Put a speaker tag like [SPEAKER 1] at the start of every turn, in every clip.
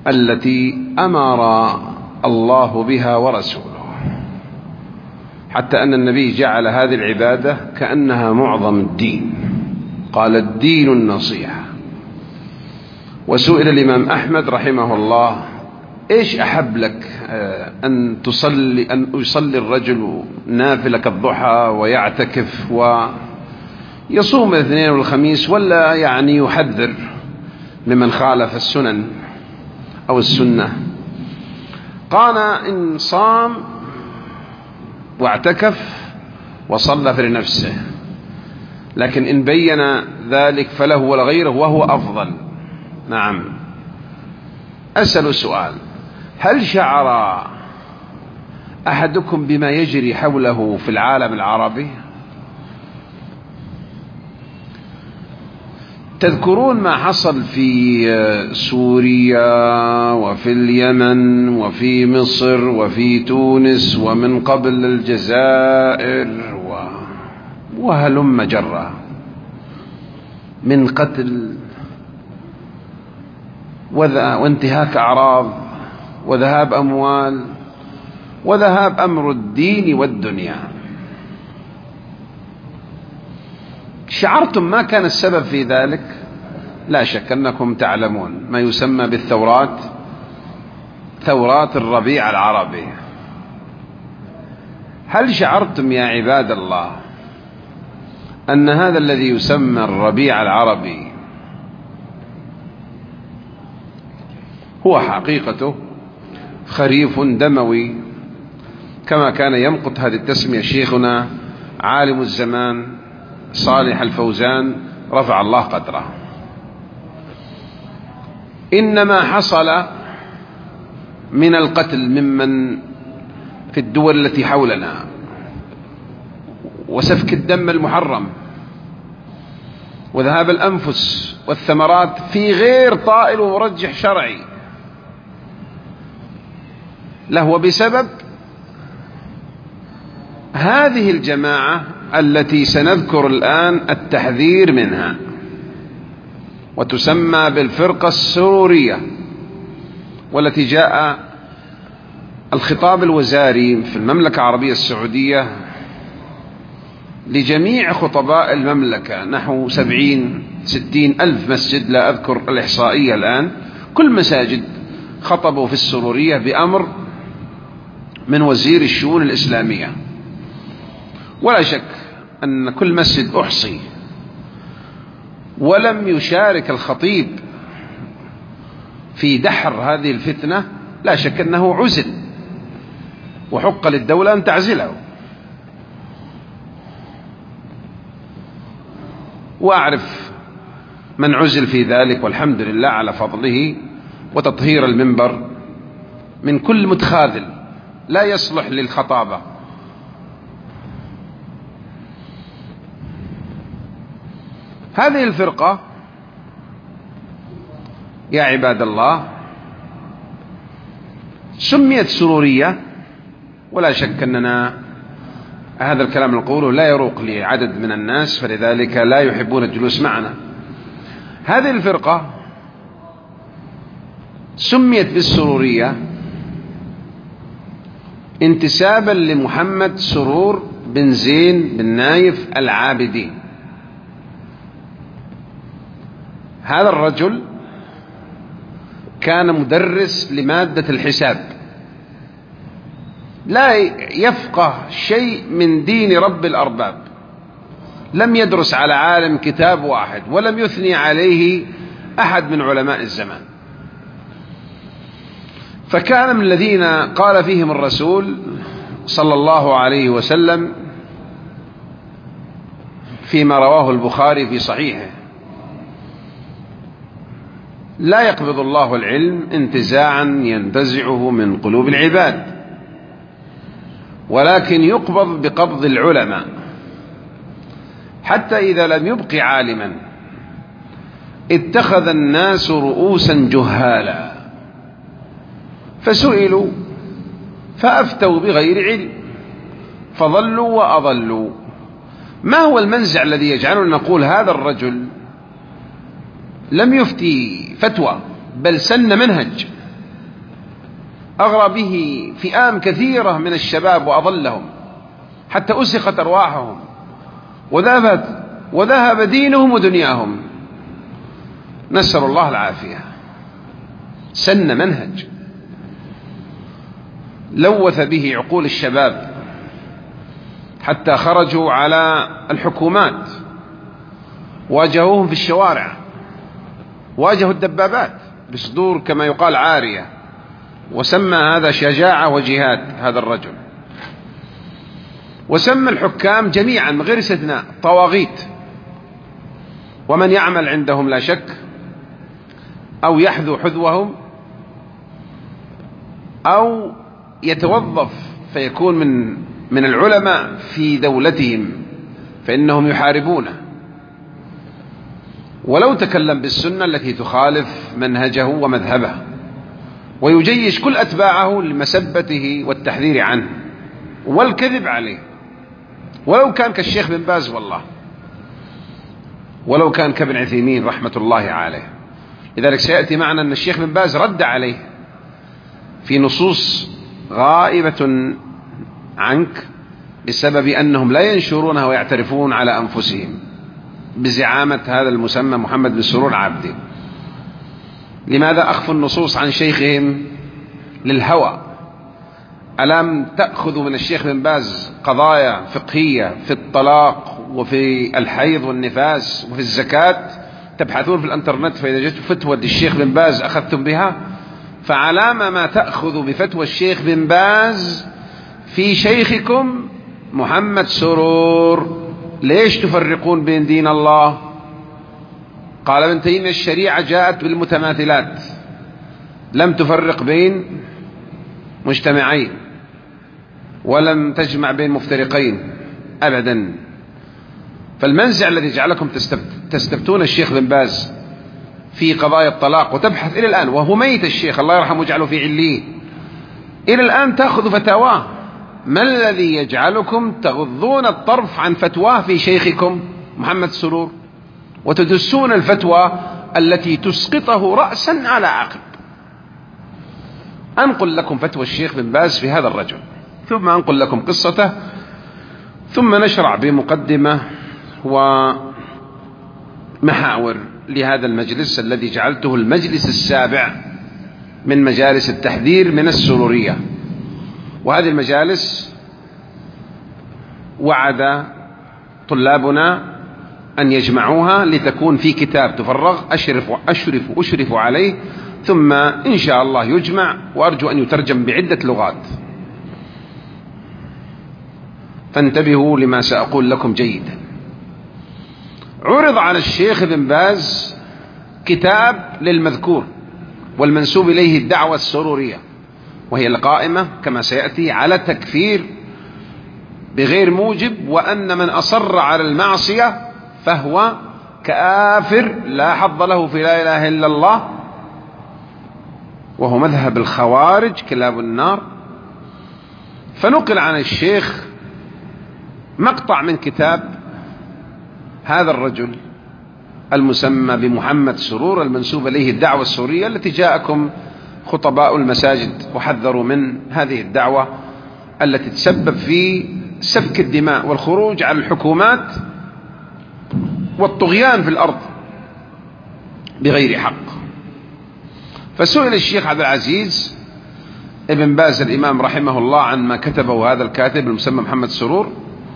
[SPEAKER 1] التي أمر الله بها ورسوله، حتى أن النبي جعل هذه العبادة كأنها معظم الدين، قال الدين النصيحة. وسئل الإمام أحمد رحمه الله: إيش أحب لك، أن يصلي الرجل نافلة كالضحى ويعتكف ويصوم الاثنين والخميس، ولا يعني يحذر لمن خالف السنن أو السنة؟ قال: إن صام واعتكف وصلى فلنفسه، لكن إن بين ذلك فله ولغيره وهو أفضل. نعم. أسأل سؤال: هل شعر أحدكم بما يجري حوله في العالم العربي؟ تذكرون ما حصل في سوريا وفي اليمن وفي مصر وفي تونس ومن قبل الجزائر وهلم جرا من قتل وانتهاك أعراض وذهاب أموال وذهاب أمر الدين والدنيا. شعرتم ما كان السبب في ذلك؟ لا شك أنكم تعلمون ما يسمى بالثورات، ثورات الربيع العربي. هل شعرتم يا عباد الله أن هذا الذي يسمى الربيع العربي هو حقيقته خريف دموي، كما كان يمقت هذه التسمية شيخنا عالم الزمان صالح الفوزان رفع الله قدره؟ إنما حصل من القتل ممن في الدول التي حولنا، وسفك الدم المحرم، وذهاب الأنفس والثمرات في غير طائل ومرجح شرعي له، بسبب هذه الجماعة التي سنذكر الآن التحذير منها، وتسمى بالفرقة السرورية، والتي جاء الخطاب الوزاري في المملكة العربية السعودية لجميع خطباء المملكة، نحو 70-60 ألف مسجد، لا أذكر الإحصائية الآن، كل مساجد خطبوا في السرورية بأمر من وزير الشؤون الإسلامية. ولا شك أن كل مسجد أحصي ولم يشارك الخطيب في دحر هذه الفتنة، لا شك أنه عزل، وحق للدولة أن تعزله. وأعرف من عزل في ذلك، والحمد لله على فضله وتطهير المنبر من كل متخاذل لا يصلح للخطابة. هذه الفرقة يا عباد الله سميت سرورية، ولا شك أننا هذا الكلام نقوله لا يروق لعدد من الناس، فلذلك لا يحبون الجلوس معنا. هذه الفرقة سميت بالسرورية انتسابا لمحمد سرور بن زين بن نايف العابدي. هذا الرجل كان مدرس لمادة الحساب، لا يفقه شيء من دين رب الأرباب، لم يدرس على عالم كتاب واحد، ولم يثني عليه أحد من علماء الزمان. فكان من الذين قال فيهم الرسول صلى الله عليه وسلم فيما رواه البخاري في صحيحه: لا يقبض الله العلم انتزاعا ينتزعه من قلوب العباد، ولكن يقبض بقبض العلماء، حتى إذا لم يبق عالما اتخذ الناس رؤوسا جهالا فسئلوا فأفتوا بغير علم فضلوا وأضلوا. ما هو المنزع الذي يجعلنا نقول هذا الرجل لم يفتي فتوى بل سن منهج؟ أغرى به فئام كثيرة من الشباب وأضلهم حتى أسخت أرواحهم وذهب دينهم ودنياهم. نسأل الله العافية. سن منهج لوث به عقول الشباب حتى خرجوا على الحكومات، واجهوهم في الشوارع، واجهوا الدبابات بصدور كما يقال عارية، وسمى هذا شجاعة وجهاد هذا الرجل. وسمى الحكام جميعا من غير استثناء طواغيت، ومن يعمل عندهم لا شك أو يحذو حذوهم أو يتوظف فيكون من العلماء في دولتهم فإنهم يحاربونه، ولو تكلم بالسنة التي تخالف منهجه ومذهبه، ويجيش كل أتباعه لمسبته والتحذير عنه والكذب عليه، ولو كان كالشيخ بن باز والله، ولو كان كابن عثيمين رحمة الله عليه. لذلك سيأتي معنا أن الشيخ بن باز رد عليه في نصوص غائبة عنك بسبب أنهم لا ينشرونها ويعترفون على أنفسهم بزعامة هذا المسمى محمد بن سرور عابدي. لماذا أخفوا النصوص عن شيخهم؟ للهوى. ألم تأخذوا من الشيخ بن باز قضايا فقهية في الطلاق وفي الحيض والنفاس وفي الزكاة؟ تبحثون في الانترنت فإذا جئت فتوى الشيخ بن باز أخذتم بها. فعلام ما تأخذ بفتوى الشيخ بن باز في شيخكم محمد سرور؟ ليش تفرقون بين دين الله؟ قال ابن تيمية الشريعة جاءت بالمتماثلات، لم تفرق بين مجتمعين ولم تجمع بين مفترقين أبدا. فالمنزع الذي جعلكم تستفتون الشيخ بن باز في قضايا الطلاق وتبحث إلى الآن وهو ميت الشيخ الله يرحمه ويجعله في عليين، إلى الآن تأخذ فتاواه، ما الذي يجعلكم تغضون الطرف عن فتواه في شيخكم محمد سرور وتدسون الفتوى التي تسقطه رأسا على عقب؟ أنقل لكم فتوى الشيخ بن باز في هذا الرجل، ثم أنقل لكم قصته، ثم نشرع بمقدمة ومحاور لهذا المجلس الذي جعلته المجلس السابع من مجالس التحذير من السرورية. وهذه المجالس وعد طلابنا أن يجمعوها لتكون في كتاب تفرغ، أشرف عليه، ثم إن شاء الله يجمع، وأرجو أن يترجم بعدة لغات. فانتبهوا لما سأقول لكم جيدا. عرض على الشيخ بن باز كتاب للمذكور والمنسوب إليه الدعوة السرورية، وهي القائمة كما سيأتي على تكفير بغير موجب، وأن من أصر على المعصية فهو كافر لا حظ له في لا إله إلا الله، وهو مذهب الخوارج كلاب النار. فنقل عن الشيخ مقطع من كتاب هذا الرجل المسمى بمحمد سرور المنسوب إليه الدعوة السورية، التي جاءكم خطباء المساجد وحذروا من هذه الدعوة التي تسبب في سفك الدماء والخروج على الحكومات والطغيان في الأرض بغير حق. فسئل الشيخ عبد العزيز ابن باز الإمام رحمه الله عن ما كتبه هذا الكاتب المسمى محمد سرور،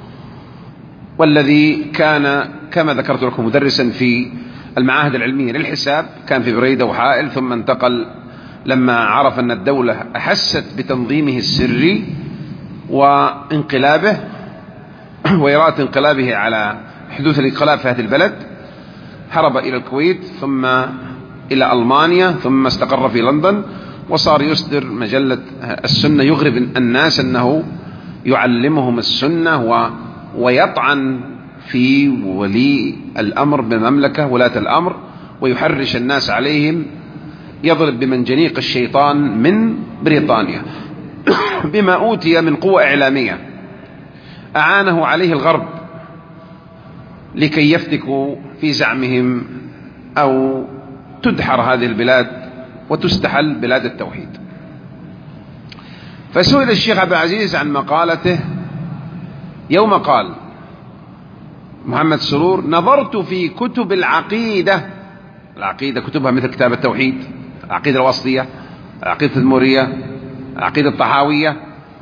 [SPEAKER 1] والذي كان كما ذكرت لكم مدرسا في المعاهد العلمية للحساب، كان في بريدة وحائل، ثم انتقل لما عرف أن الدولة أحست بتنظيمه السري وانقلابه وإرادة انقلابه على حدوث الانقلاب في هذه البلد، هرب إلى الكويت ثم إلى ألمانيا، ثم استقر في لندن، وصار يصدر مجلة السنة، يغرب الناس أنه يعلمهم السنة ويطعن في ولي الأمر بمملكة ولاة الأمر ويحرش الناس عليهم، يضرب بمنجنيق الشيطان من بريطانيا بما أوتي من قوة إعلامية أعانه عليه الغرب لكي يفتكوا في زعمهم أو تدحر هذه البلاد وتستحل بلاد التوحيد. فسئل الشيخ عبد العزيز عن مقالته يوم قال محمد سرور: نظرت في كتب العقيدة كتبها مثل كتاب التوحيد، العقيدة الواسطية، العقيدة التدمرية، العقيدة الطحاوية،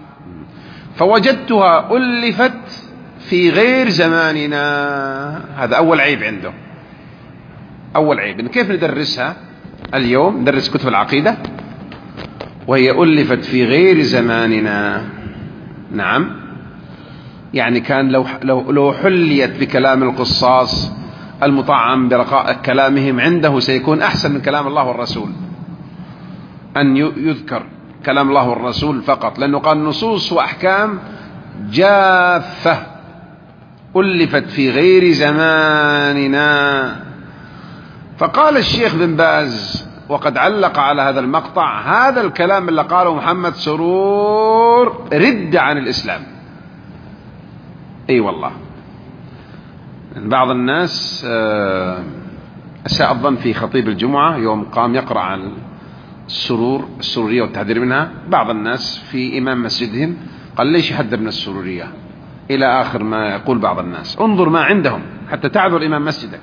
[SPEAKER 1] فوجدتها ألفت في غير زماننا. هذا أول عيب عنده، أول عيب إن كيف ندرسها اليوم، ندرس كتب العقيدة وهي ألفت في غير زماننا. نعم، يعني كان لو حليت بكلام القصاص المطعم برقائق كلامهم عنده سيكون أحسن من كلام الله والرسول، أن يذكر كلام الله والرسول فقط، لأنه قال نصوص وأحكام جافة ألفت في غير زماننا. فقال الشيخ بن باز وقد علق على هذا المقطع: هذا الكلام اللي قاله محمد سرور رد عن الإسلام. أي والله، بعض الناس أساء الظن في خطيب الجمعة يوم قام يقرأ عن السرورية والتحذير منها. بعض الناس في إمام مسجدهم قال: ليش يحذر من السرورية؟ إلى آخر ما يقول بعض الناس. انظر ما عندهم حتى تعذر إمام مسجدك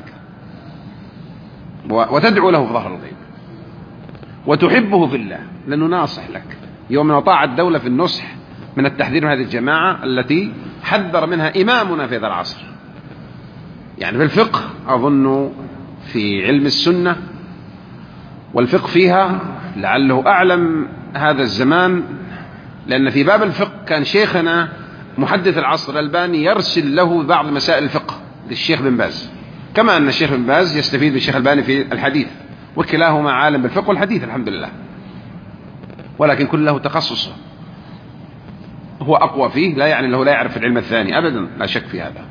[SPEAKER 1] وتدعو له في ظهر الغيب وتحبه في الله، لأنه ناصح لك. يوم أطاع الدولة في النصح من التحذير من هذه الجماعة التي حذر منها إمامنا في هذا العصر. يعني في الفقه أظن في علم السنة والفقه فيها لعله أعلم هذا الزمان، لأن في باب الفقه كان شيخنا محدث العصر الألباني يرسل له بعض مسائل الفقه للشيخ بن باز، كما أن الشيخ بن باز يستفيد بالشيخ الألباني في الحديث، وكلاهما عالم بالفقه والحديث الحمد لله، ولكن كل له تخصصه، هو أقوى فيه لا يعني أنه لا يعرف العلم الثاني أبدا، لا شك في هذا.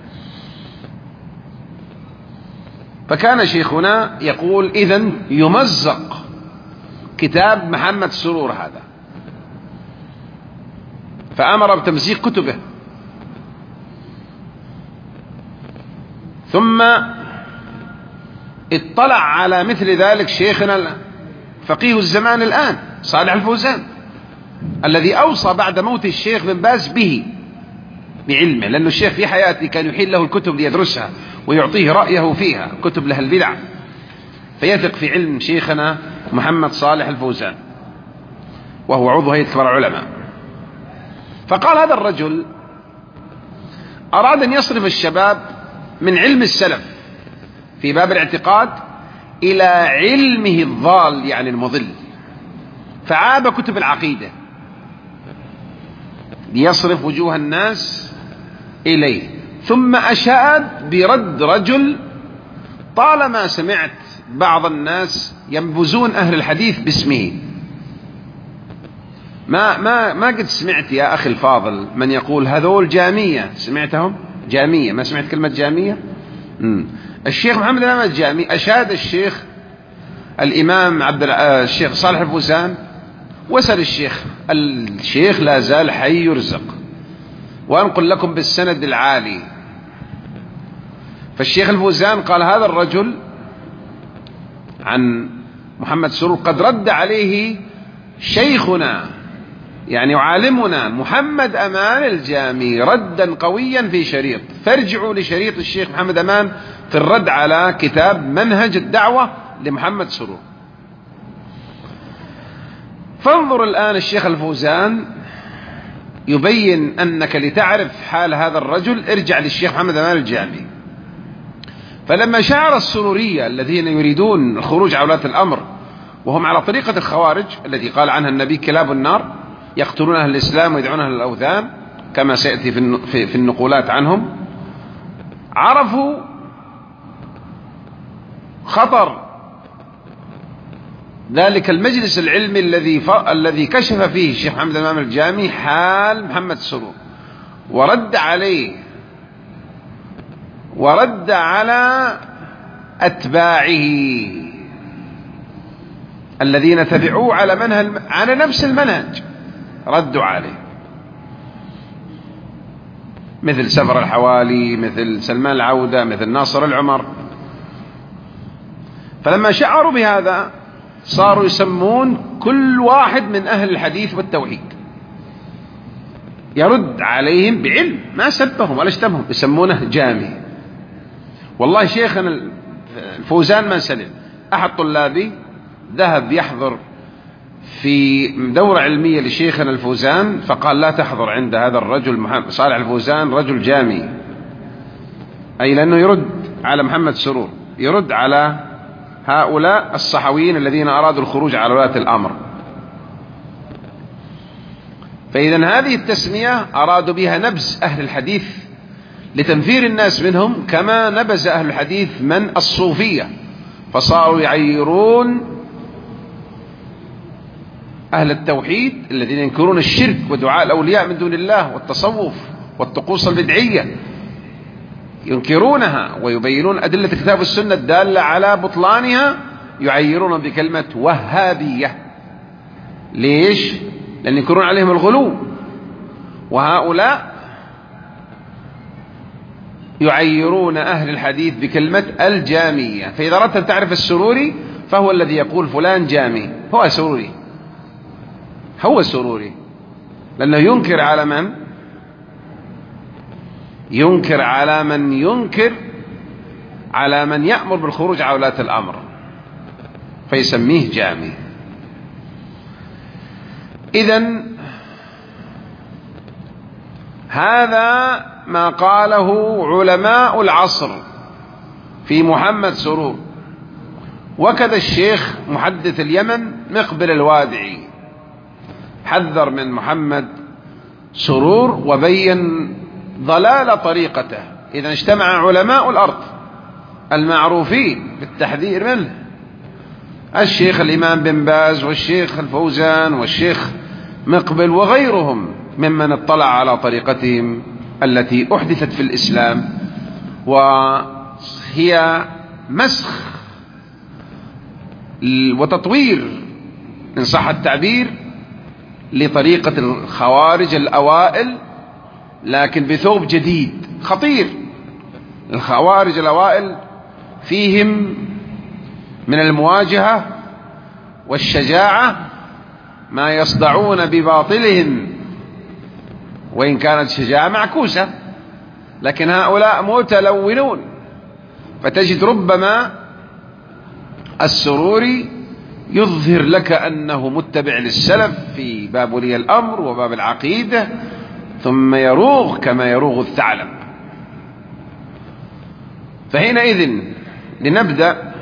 [SPEAKER 1] فكان شيخنا يقول: إذن يمزق كتاب محمد سرور هذا، فأمر بتمزيق كتبه. ثم اطلع على مثل ذلك شيخنا فقيه الزمان الآن صالح الفوزان، الذي أوصى بعد موت الشيخ بن باز به بعلمه، لأن الشيخ في حياته كان يحيل له الكتب ليدرسها ويعطيه رأيه فيها، كتب لها البدع، فيثق في علم شيخنا محمد صالح الفوزان وهو عضو هيئة كبار العلماء. فقال: هذا الرجل أراد أن يصرف الشباب من علم السلف في باب الاعتقاد إلى علمه الضال يعني المضل، فعاب كتب العقيدة ليصرف وجوه الناس إليه. ثم أشاد برد رجل طالما سمعت بعض النااس ينبذون أهل الحديث باسمه. ما قد سمعت يا أخي الفاضل من يقول هذول جامية، سمعتهم جامية؟ ما سمعت كلمة جامية؟ الشيخ محمد الإمام الجامي أشاد الشيخ الإمام الشيخ صالح الفوزان، وسأل الشيخ لا زال حي يرزق، وأنقل لكم بالسند العالي. فالشيخ الفوزان قال: هذا الرجل عن محمد سرور قد رد عليه شيخنا يعني عالمنا محمد أمان الجامي ردا قويا في شريط، فارجعوا لشريط الشيخ محمد أمان في الرد على كتاب منهج الدعوة لمحمد سرور. فانظر الآن الشيخ الفوزان يبين أنك لتعرف حال هذا الرجل ارجع للشيخ محمد أمان الجامي. فلما شعر السرورية الذين يريدون الخروج على ولاة الأمر وهم على طريقة الخوارج التي قال عنها النبي كلاب النار يقتلون أهل الإسلام ويدعون أهل الأوثان كما سيأتي في النقولات عنهم، عرفوا خطر ذلك المجلس العلمي الذي كشف فيه الشيخ محمد الإمام الجامي حال محمد سرور ورد عليه ورد على أتباعه الذين تبعوه على نفس المنهج، ردوا عليه، مثل سفر الحوالي، مثل سلمان العودة، مثل ناصر العمر. فلما شعروا بهذا صاروا يسمون كل واحد من أهل الحديث والتوحيد، يرد عليهم بعلم، ما سبهم ولا اشتمهم، يسمونه جامي. والله شيخنا الفوزان ما سلم. أحد طلابي ذهب يحضر في دورة علمية لشيخنا الفوزان، فقال لا تحضر عند هذا الرجل محمد صالح الفوزان، رجل جامي، أي لأنه يرد على محمد سرور، يرد على هؤلاء الصحويين الذين أرادوا الخروج على ولاة الأمر. فإذا هذه التسمية أرادوا بها نبذ أهل الحديث لتنفير الناس منهم، كما نبذ أهل الحديث من الصوفية، فصاروا يعيرون أهل التوحيد الذين ينكرون الشرك ودعاء الأولياء من دون الله والتصوف والطقوس البدعية، ينكرونها ويبينون أدلة الكتاب والسنة الدالة على بطلانها، يعيرون بكلمة وهابية. ليش؟ لأن ينكرون عليهم الغلو. وهؤلاء يعيرون أهل الحديث بكلمة الجامية. فإذا أردت أن تعرف السروري فهو الذي يقول فلان جامي، هو سروري، هو سروري، لأنه ينكر على من؟ ينكر على من ينكر على من يأمر بالخروج على ولاة الأمر، فيسميه جامي. إذن هذا ما قاله علماء العصر في محمد سرور. وكذا الشيخ محدث اليمن مقبل الوادعي حذر من محمد سرور وبين ضلال طريقته. إذا اجتمع علماء الأرض المعروفين بالتحذير منه، الشيخ الإمام بن باز والشيخ الفوزان والشيخ مقبل وغيرهم ممن اطلع على طريقتهم التي أحدثت في الإسلام، وهي مسخ وتطوير إن صح التعبير لطريقة الخوارج الأوائل، لكن بثوب جديد خطير. الخوارج الأوائل فيهم من المواجهة والشجاعة ما يصدعون بباطلهم، وإن كانت شجاعة معكوسة، لكن هؤلاء متلونون. فتجد ربما السروري يظهر لك أنه متبع للسلف في باب ولي الأمر وباب العقيدة، ثم يروغ كما يروغ الثعلب. فحينئذ لنبدأ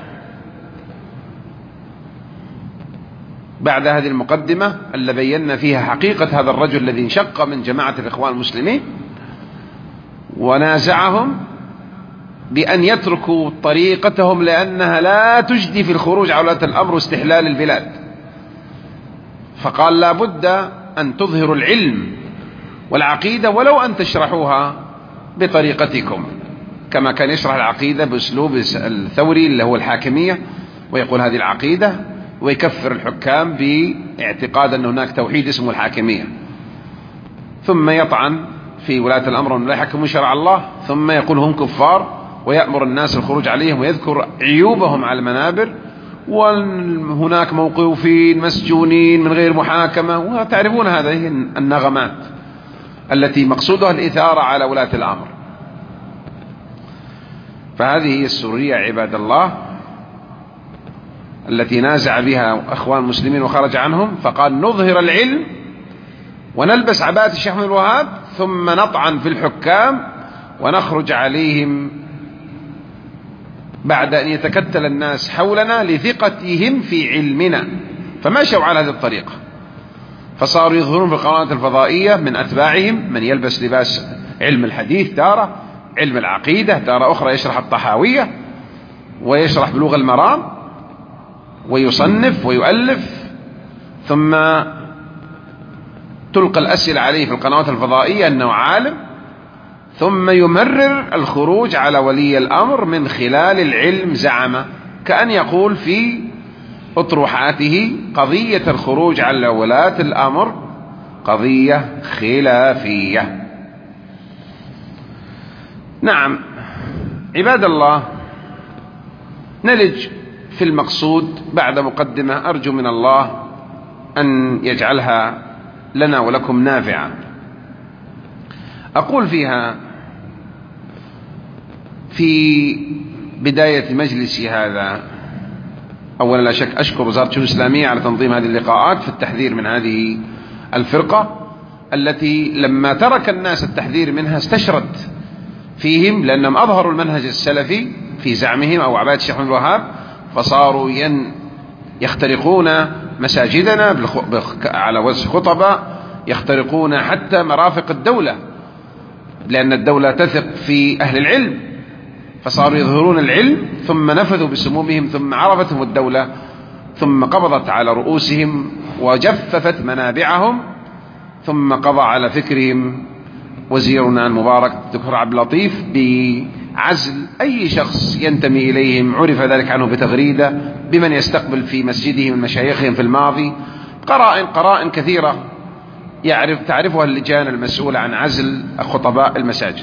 [SPEAKER 1] بعد هذه المقدمة اللي بينا فيها حقيقة هذا الرجل الذي انشق من جماعة الإخوان المسلمين ونازعهم بأن يتركوا طريقتهم لأنها لا تجدي في الخروج على ولاة الأمر واستحلال البلاد. فقال لا بد أن تظهروا العلم والعقيدة ولو أن تشرحوها بطريقتكم، كما كان يشرح العقيدة بأسلوب الثوري اللي هو الحاكمية، ويقول هذه العقيدة، ويكفر الحكام باعتقاد أن هناك توحيد اسمه الحاكمية، ثم يطعن في ولاة الأمر وأن لا يحكمون شرع الله، ثم يقول هم كفار ويأمر الناس الخروج عليهم ويذكر عيوبهم على المنابر، وهناك موقوفين مسجونين من غير محاكمة، وتعرفون هذه النغمات التي مقصودها الإثارة على ولاة الأمر. فهذه هي السرورية عباد الله التي نازع بها أخوان المسلمين وخرج عنهم. فقال نظهر العلم ونلبس عباءة الشيخ محمد الوهاب، ثم نطعن في الحكام ونخرج عليهم بعد أن يتكتل الناس حولنا لثقتهم في علمنا. فمشوا على هذه الطريقة، فصاروا يظهرون في القنوات الفضائية من أتباعهم من يلبس لباس علم الحديث تارة، علم العقيدة تارة أخرى، يشرح الطحاوية ويشرح بلوغ المرام ويصنف ويؤلف، ثم تلقى الأسئلة عليه في القنوات الفضائية أنه عالم، ثم يمرر الخروج على ولي الأمر من خلال العلم، زعم كأن يقول في أطروحاته قضية الخروج على ولاة الأمر قضية خلافية. نعم عباد الله، نلج في المقصود بعد مقدمة أرجو من الله أن يجعلها لنا ولكم نافعة. أقول فيها في بداية مجلسي هذا، أولا لا شك أشكر وزارة الشؤون الإسلامية على تنظيم هذه اللقاءات في التحذير من هذه الفرقة التي لما ترك الناس التحذير منها استشرت فيهم، لأنهم أظهروا المنهج السلفي في زعمهم أو عبادة الشيخ محمد الوهاب، فصاروا يخترقون مساجدنا على وجه خطبة، يخترقون حتى مرافق الدولة، لأن الدولة تثق في أهل العلم، فصاروا يظهرون العلم ثم نفذوا بسمومهم، ثم عرفتهم الدولة، ثم قبضت على رؤوسهم وجففت منابعهم، ثم قضى على فكرهم وزيرنا المبارك الدكتور عبد اللطيف بعزل أي شخص ينتمي إليهم، عرف ذلك عنه بتغريدة بمن يستقبل في مسجدهم من مشايخهم في الماضي، قرائن كثيرة تعرفها اللجان المسؤولة عن عزل خطباء المساجد.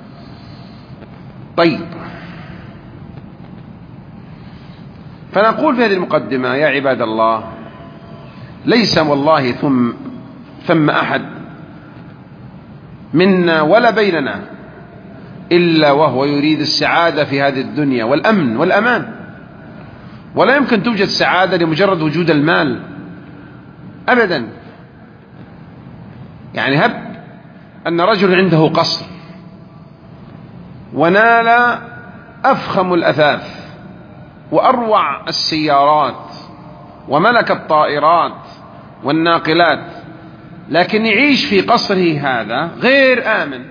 [SPEAKER 1] طيب، فنقول في هذه المقدمة: يا عباد الله، ليس والله ثم أحد منا ولا بيننا إلا وهو يريد السعادة في هذه الدنيا والأمن والأمان، ولا يمكن توجد سعادة لمجرد وجود المال أبدا. يعني هب أن رجل عنده قصر ونال أفخم الأثاث وأروع السيارات وملك الطائرات والناقلات، لكن يعيش في قصره هذا غير آمن،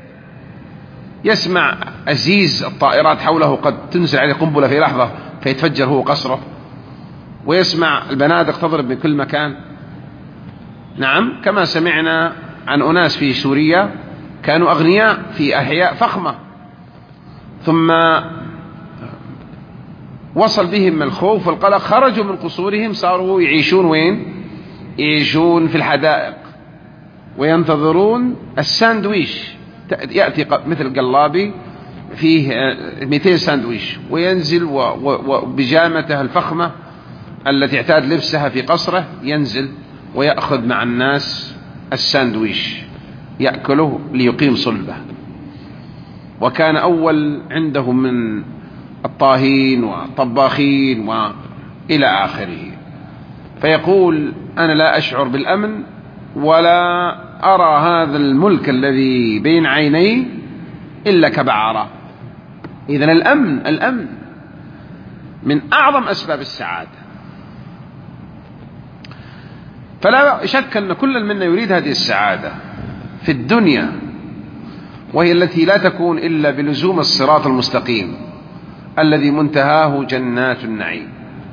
[SPEAKER 1] يسمع أزيز الطائرات حوله قد تنزل عليه قنبلة في لحظة فيتفجر هو قصره، ويسمع البنادق تضرب من كل مكان. نعم، كما سمعنا عن أناس في سوريا كانوا أغنياء في أحياء فخمة، ثم وصل بهم الخوف والقلق، خرجوا من قصورهم، صاروا يعيشون وين؟ يعيشون في الحدائق وينتظرون الساندويش، يأتي مثل قلابي فيه 200 ساندويش، وينزل وبجامته الفخمة التي اعتاد لبسها في قصره، ينزل ويأخذ مع الناس الساندويش يأكله ليقيم صلبه. وكان أول عندهم من الطاهين والطباخين وإلى آخره. فيقول: أنا لا أشعر بالأمن ولا أرى هذا الملك الذي بين عيني إلا كبعارة. إذن الأمن من أعظم أسباب السعادة. فلا شك أن كل منا يريد هذه السعادة في الدنيا، وهي التي لا تكون إلا بلزوم الصراط المستقيم الذي منتهاه جنات النعيم.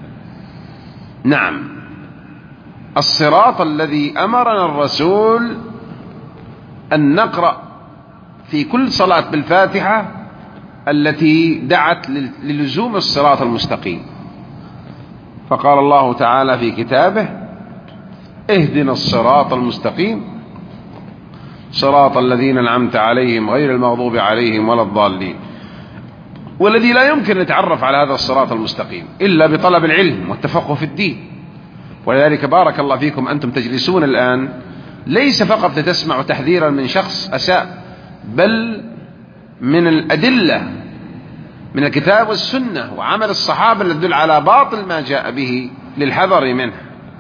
[SPEAKER 1] نعم، الصراط الذي أمرنا الرسول أن نقرأ في كل صلاة بالفاتحة التي دعت للزوم الصراط المستقيم. فقال الله تعالى في كتابه: اهدنا الصراط المستقيم صراط الذين أنعمت عليهم غير المغضوب عليهم ولا الضالين. والذي لا يمكن نتعرف على هذا الصراط المستقيم إلا بطلب العلم والتفقه في الدين. ولذلك بارك الله فيكم أنتم تجلسون الآن ليس فقط لتسمعوا تحذيرا من شخص أساء، بل من الأدلة من الكتاب والسنة وعمل الصحابة الذي يدل على باطل ما جاء به للحذر منه.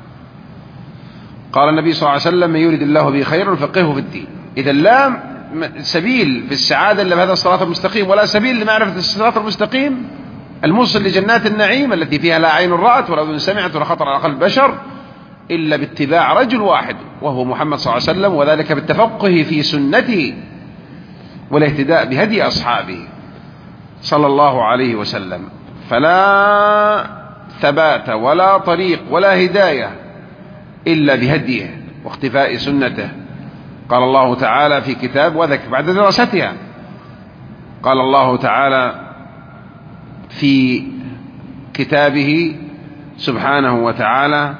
[SPEAKER 1] قال النبي صلى الله عليه وسلم: من يريد الله به خيرا يفقهه في الدين. إذا لا سبيل في السعادة إلا بهذا الصراط المستقيم، ولا سبيل لمعرفة الصراط المستقيم الموصل لجنات النعيم التي فيها لا عين رأت ولا أذن سمعت ولا خطر على قلب بشر، إلا باتباع رجل واحد وهو محمد صلى الله عليه وسلم، وذلك بالتفقه في سنته والاهتداء بهدي أصحابه صلى الله عليه وسلم. فلا ثبات ولا طريق ولا هداية إلا بهديه واختفاء سنته. قال الله تعالى في كتاب وذكر بعد دراستها، قال الله تعالى في كتابه سبحانه وتعالى: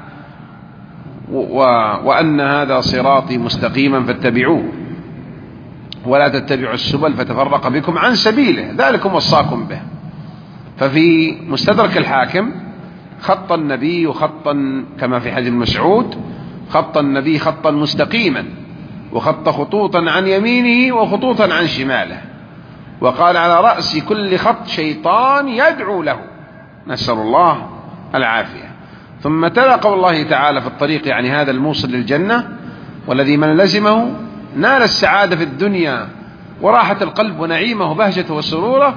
[SPEAKER 1] وأن هذا صراطي مستقيما فاتبعوه ولا تتبعوا السبل فتفرق بكم عن سبيله ذلكم وصاكم به. ففي مستدرك الحاكم خط النبي خطا كما في حديث مسعود، خط النبي خطا مستقيما وخط خطوطا عن يمينه وخطوطا عن شماله، وقال على رأس كل خط شيطان يدعو له، نسأل الله العافية. ثم تلا قول الله تعالى في الطريق، يعني هذا الموصل للجنة، والذي من لزمه نال السعادة في الدنيا وراحة القلب ونعيمه وبهجته وسروره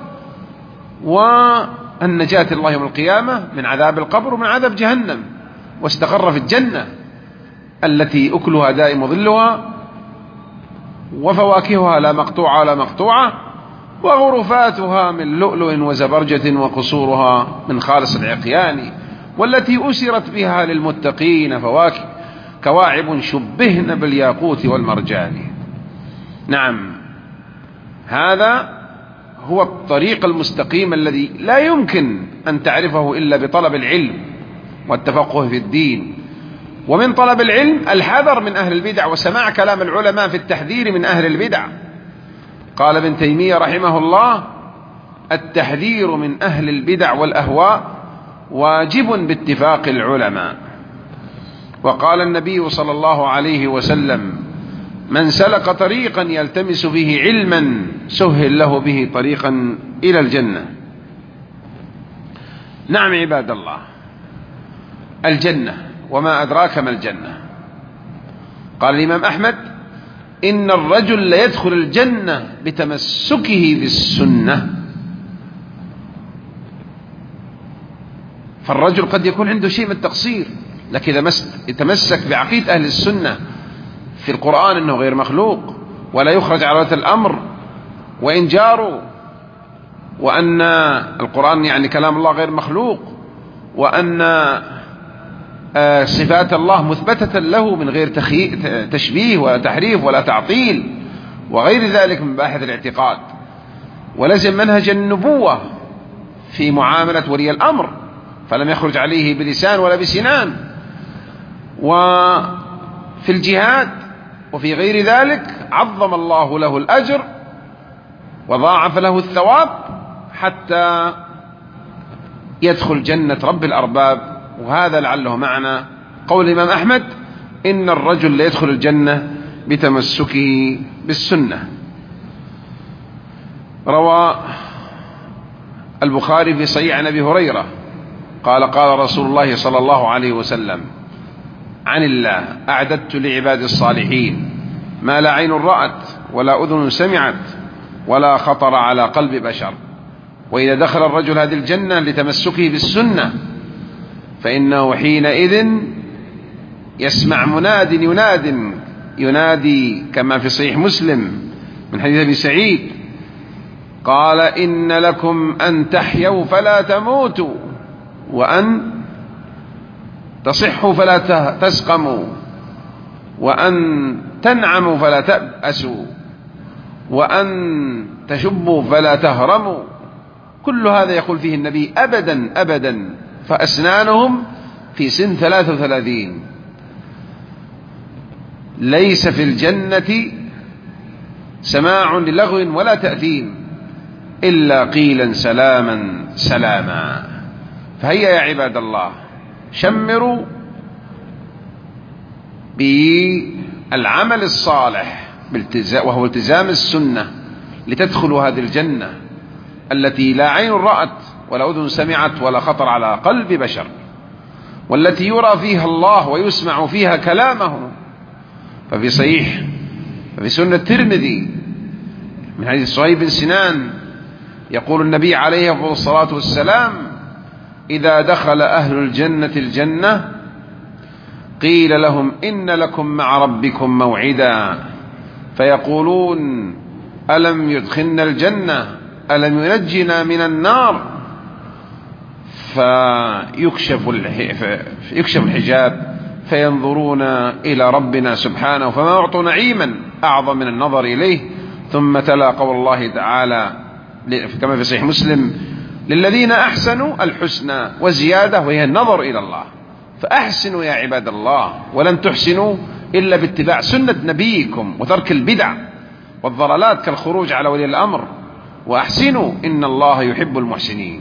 [SPEAKER 1] والنجاة الله يوم القيامة من عذاب القبر ومن عذاب جهنم، واستقر في الجنة التي أكلها دائم وظلها وفواكهها لا مقطوعة ولا مقطوعة وغرفاتها من لؤلؤ وزبرجة وقصورها من خالص العقيان، والتي أسرت بها للمتقين فواكه كواعب شبهن بالياقوت والمرجان. نعم، هذا هو الطريق المستقيم الذي لا يمكن أن تعرفه إلا بطلب العلم والتفقه في الدين. ومن طلب العلم الحذر من أهل البدع وسماع كلام العلماء في التحذير من أهل البدع. قال ابن تيمية رحمه الله: التحذير من أهل البدع والأهواء واجب باتفاق العلماء. وقال النبي صلى الله عليه وسلم: من سلك طريقا يلتمس فيه علما سهل له به طريقا إلى الجنة. نعم عباد الله، الجنة وما أدراك ما الجنة. قال الإمام أحمد: إن الرجل ليدخل الجنة بتمسكه بالسنة. فالرجل قد يكون عنده شيء من التقصير، لكن إذا يتمسك بعقيدة أهل السنة في القرآن أنه غير مخلوق ولا يخرج على ولاة الأمر وإن جاروا، وأن القرآن يعني كلام الله غير مخلوق، وأن صفات الله مثبتة له من غير تشبيه ولا تحريف ولا تعطيل وغير ذلك من مباحث الاعتقاد، ولزم منهج النبوة في معاملة ولي الأمر فلم يخرج عليه بلسان ولا بسنان، وفي الجهاد وفي غير ذلك عظم الله له الأجر وضاعف له الثواب حتى يدخل جنة رب الأرباب. وهذا لعله معنى قول الإمام أحمد: إن الرجل ليدخل الجنة بتمسكه بالسنة. روى البخاري في صحيح عن أبي هريرة قال: قال رسول الله صلى الله عليه وسلم: عن الله أعددت لعباد الصالحين ما لا عين رأت ولا أذن سمعت ولا خطر على قلب بشر. وإذا دخل الرجل هذه الجنة لتمسكه بالسنة فإنه حينئذ يسمع مناد ينادي كما في صحيح مسلم من حديث أبي سعيد قال: إن لكم أن تحيوا فلا تموتوا، وأن تصحوا فلا تسقموا، وأن تنعموا فلا تبأسوا، وأن تشبوا فلا تهرموا. كل هذا يقول فيه النبي أبدا أبدا، فأسنانهم في سن 33. ليس في الجنة سماع للغو ولا تأثيم إلا قيلا سلاما سلاما. فهيا يا عباد الله، شمروا بالعمل الصالح وهو التزام السنة لتدخلوا هذه الجنة التي لا عين رأت ولا أذن سمعت ولا خطر على قلب بشر، والتي يرى فيها الله ويسمع فيها كلامه. ففي سنة الترمذي من حديث صهيب بن سنان يقول النبي عليه الصلاة والسلام: إذا دخل أهل الجنة الجنة قيل لهم: إن لكم مع ربكم موعدا، فيقولون: ألم يدخلنا الجنة، ألم ينجنا من النار، فيكشف الحجاب فينظرون إلى ربنا سبحانه فما أعطوا نعيما أعظم من النظر إليه. ثم تلا قول الله تعالى كما في صحيح مسلم: للذين أحسنوا الحسنى وزيادة، وهي النظر إلى الله. فأحسنوا يا عباد الله، ولن تحسنوا إلا باتباع سنة نبيكم وترك البدع والضلالات كالخروج على ولي الأمر. وأحسنوا إن الله يحب المحسنين.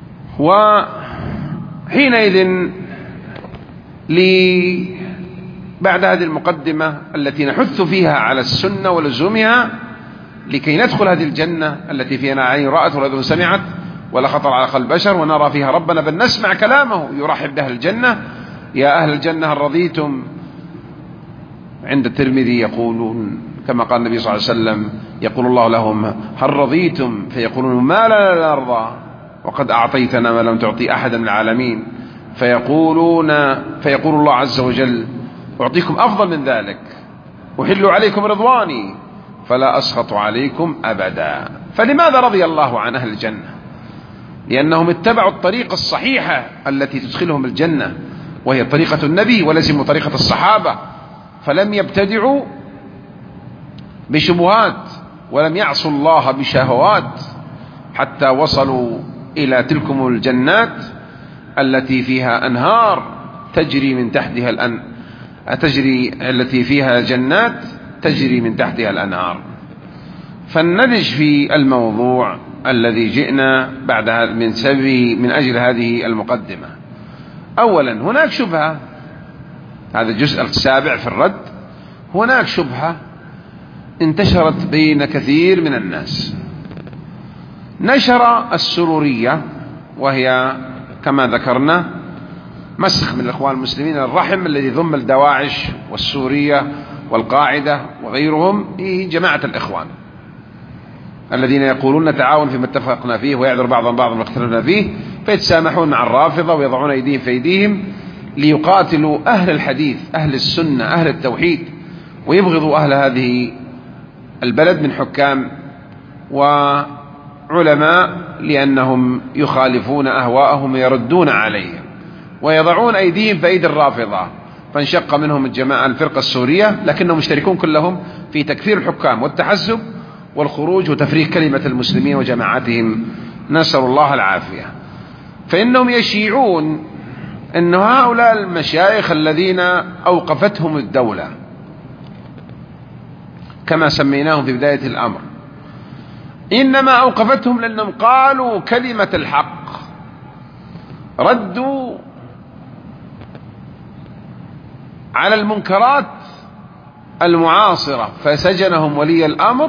[SPEAKER 1] وحينئذ بعد هذه المقدمة التي نحث فيها على السنة ولزومها لكي ندخل هذه الجنة التي فيها عين رأت ولا سمعت ولا خطر على قلب بشر ونرى فيها ربنا، بل نسمع كلامه يرحب بأهل الجنة: يا أهل الجنة هل رضيتم؟ عند الترمذي يقولون كما قال النبي صلى الله عليه وسلم: يقول الله لهم: هل رضيتم؟ فيقولون: ما لا نرضى، وقد أعطيتنا ما لم تعطي أحدا من العالمين. فيقول الله عز وجل: أعطيكم أفضل من ذلك، أحل عليكم رضواني فلا أسخط عليكم أبدا. فلماذا رضي الله عن أهل الجنة؟ لأنهم اتبعوا الطريقة الصحيحة التي تدخلهم الجنة، وهي طريقة النبي، ولزموا طريقة الصحابة، فلم يبتدعوا بشبهات ولم يعصوا الله بشهوات، حتى وصلوا إلى تلكم الجنات التي فيها أنهار تجري من تحتها التي فيها جنات تجري من تحتها الأنهار. فلنلج في الموضوع الذي جئنا بعد من أجل هذه المقدمة. أولا، هناك شبهة، هذا الجزء السابع في الرد. هناك شبهة انتشرت بين كثير من الناس. نشر السرورية، وهي كما ذكرنا مسخ من الإخوان المسلمين الرحم الذي ضم الدواعش والسورية والقاعدة وغيرهم في جماعة الإخوان، الذين يقولون نتعاون فيما اتفقنا فيه ويعذر بعضا بعضا ما اختلفنا فيه، فيتسامحون مع الرافضة ويضعون أيديهم في أيديهم ليقاتلوا أهل الحديث، أهل السنة، أهل التوحيد، ويبغضوا أهل هذه البلد من حكام وعلماء، لأنهم يخالفون أهواءهم ويردون عليهم ويضعون أيديهم في أيدي الرافضة. فانشق منهم الفرقة السورية، لكنهم مشتركون كلهم في تكفير الحكام والتحزب والخروج وتفريق كلمة المسلمين وجماعتهم، نسأل الله العافية. فإنهم يشيعون أن هؤلاء المشايخ الذين أوقفتهم الدولة كما سميناهم في بداية الأمر، إنما أوقفتهم لأنهم قالوا كلمة الحق، ردوا على المنكرات المعاصرة، فسجنهم ولي الأمر،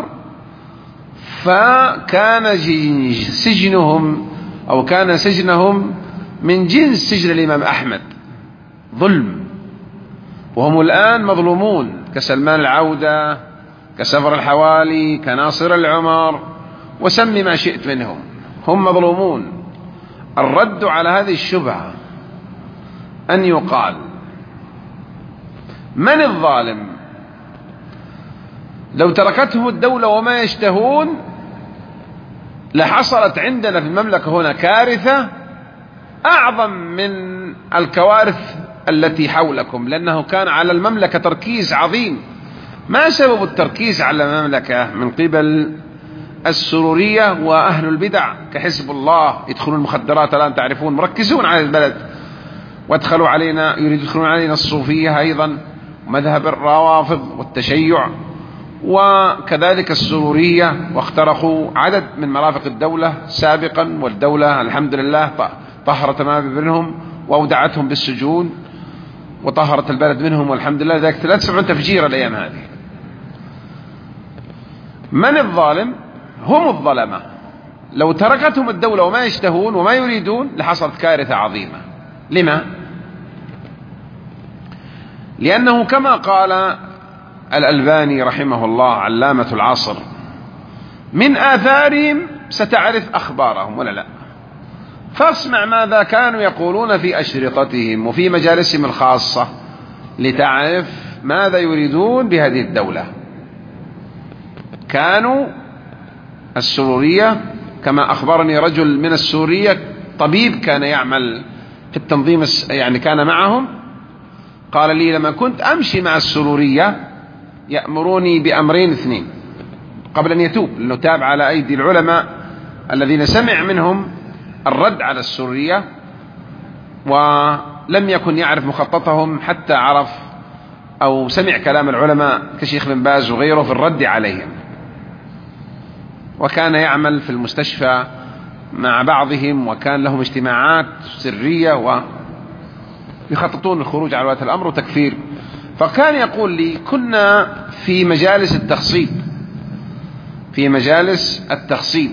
[SPEAKER 1] فكان سجنهم أو كان سجنهم من جنس سجن الإمام أحمد، ظلم. وهم الآن مظلومون كسلمان العودة، كسفر الحوالي، كناصر العمر، وسمي ما شئت منهم، هم مظلومون. الرد على هذه الشبهة أن يقال: من الظالم؟ لو تركتهم الدولة وما يشتهون لحصلت عندنا في المملكة هنا كارثة أعظم من الكوارث التي حولكم، لأنه كان على المملكة تركيز عظيم. ما سبب التركيز على المملكة من قبل السرورية وأهل البدع كحزب الله؟ يدخلون المخدرات الآن، تعرفون، مركزون على البلد، وادخلوا علينا، يدخلون علينا الصوفية أيضا، مذهب الروافض والتشيع، وكذلك السرورية، واخترقوا عدد من مرافق الدولة سابقا، والدولة الحمد لله طهرت ما منهم وأودعتهم بالسجون وطهرت البلد منهم والحمد لله. ذلك 3 تفجير الأيام هذه. من الظالم؟ هم الظلمة. لو تركتهم الدولة وما يشتهون وما يريدون لحصلت كارثة عظيمة. لما؟ لأنه كما قال الألباني رحمه الله علامة العصر: من آثارهم ستعرف أخبارهم، ولا لا؟ فاسمع ماذا كانوا يقولون في أشرطتهم وفي مجالسهم الخاصة لتعرف ماذا يريدون بهذه الدولة. كانوا السرورية، كما أخبرني رجل من السورية، طبيب كان يعمل في التنظيم، يعني كان معهم، قال لي: لما كنت أمشي مع السرورية يأمروني بأمرين 2 قبل أن يتوب، لأنه تاب على أيدي العلماء الذين سمع منهم الرد على السرورية، ولم يكن يعرف مخططهم حتى عرف أو سمع كلام العلماء كشيخ بن باز وغيره في الرد عليهم. وكان يعمل في المستشفى مع بعضهم، وكان لهم اجتماعات سرية ويخططون الخروج على ولاة الأمر وتكفير فكان يقول لي كنا في مجالس التخصيب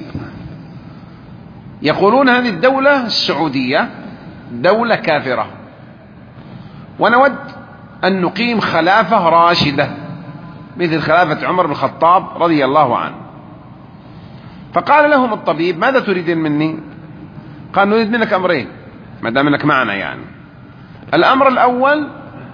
[SPEAKER 1] يقولون هذه الدولة السعودية دولة كافرة، ونود أن نقيم خلافة راشدة مثل خلافة عمر بن الخطاب رضي الله عنه. فقال لهم الطبيب: ماذا تريدين مني؟ قال: نريد منك أمرين ما دام انك معنا يعني. الأمر الأول